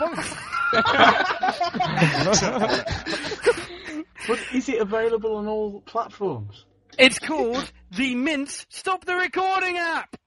But is it available on all platforms? It's called the Mince Stop the Recording app.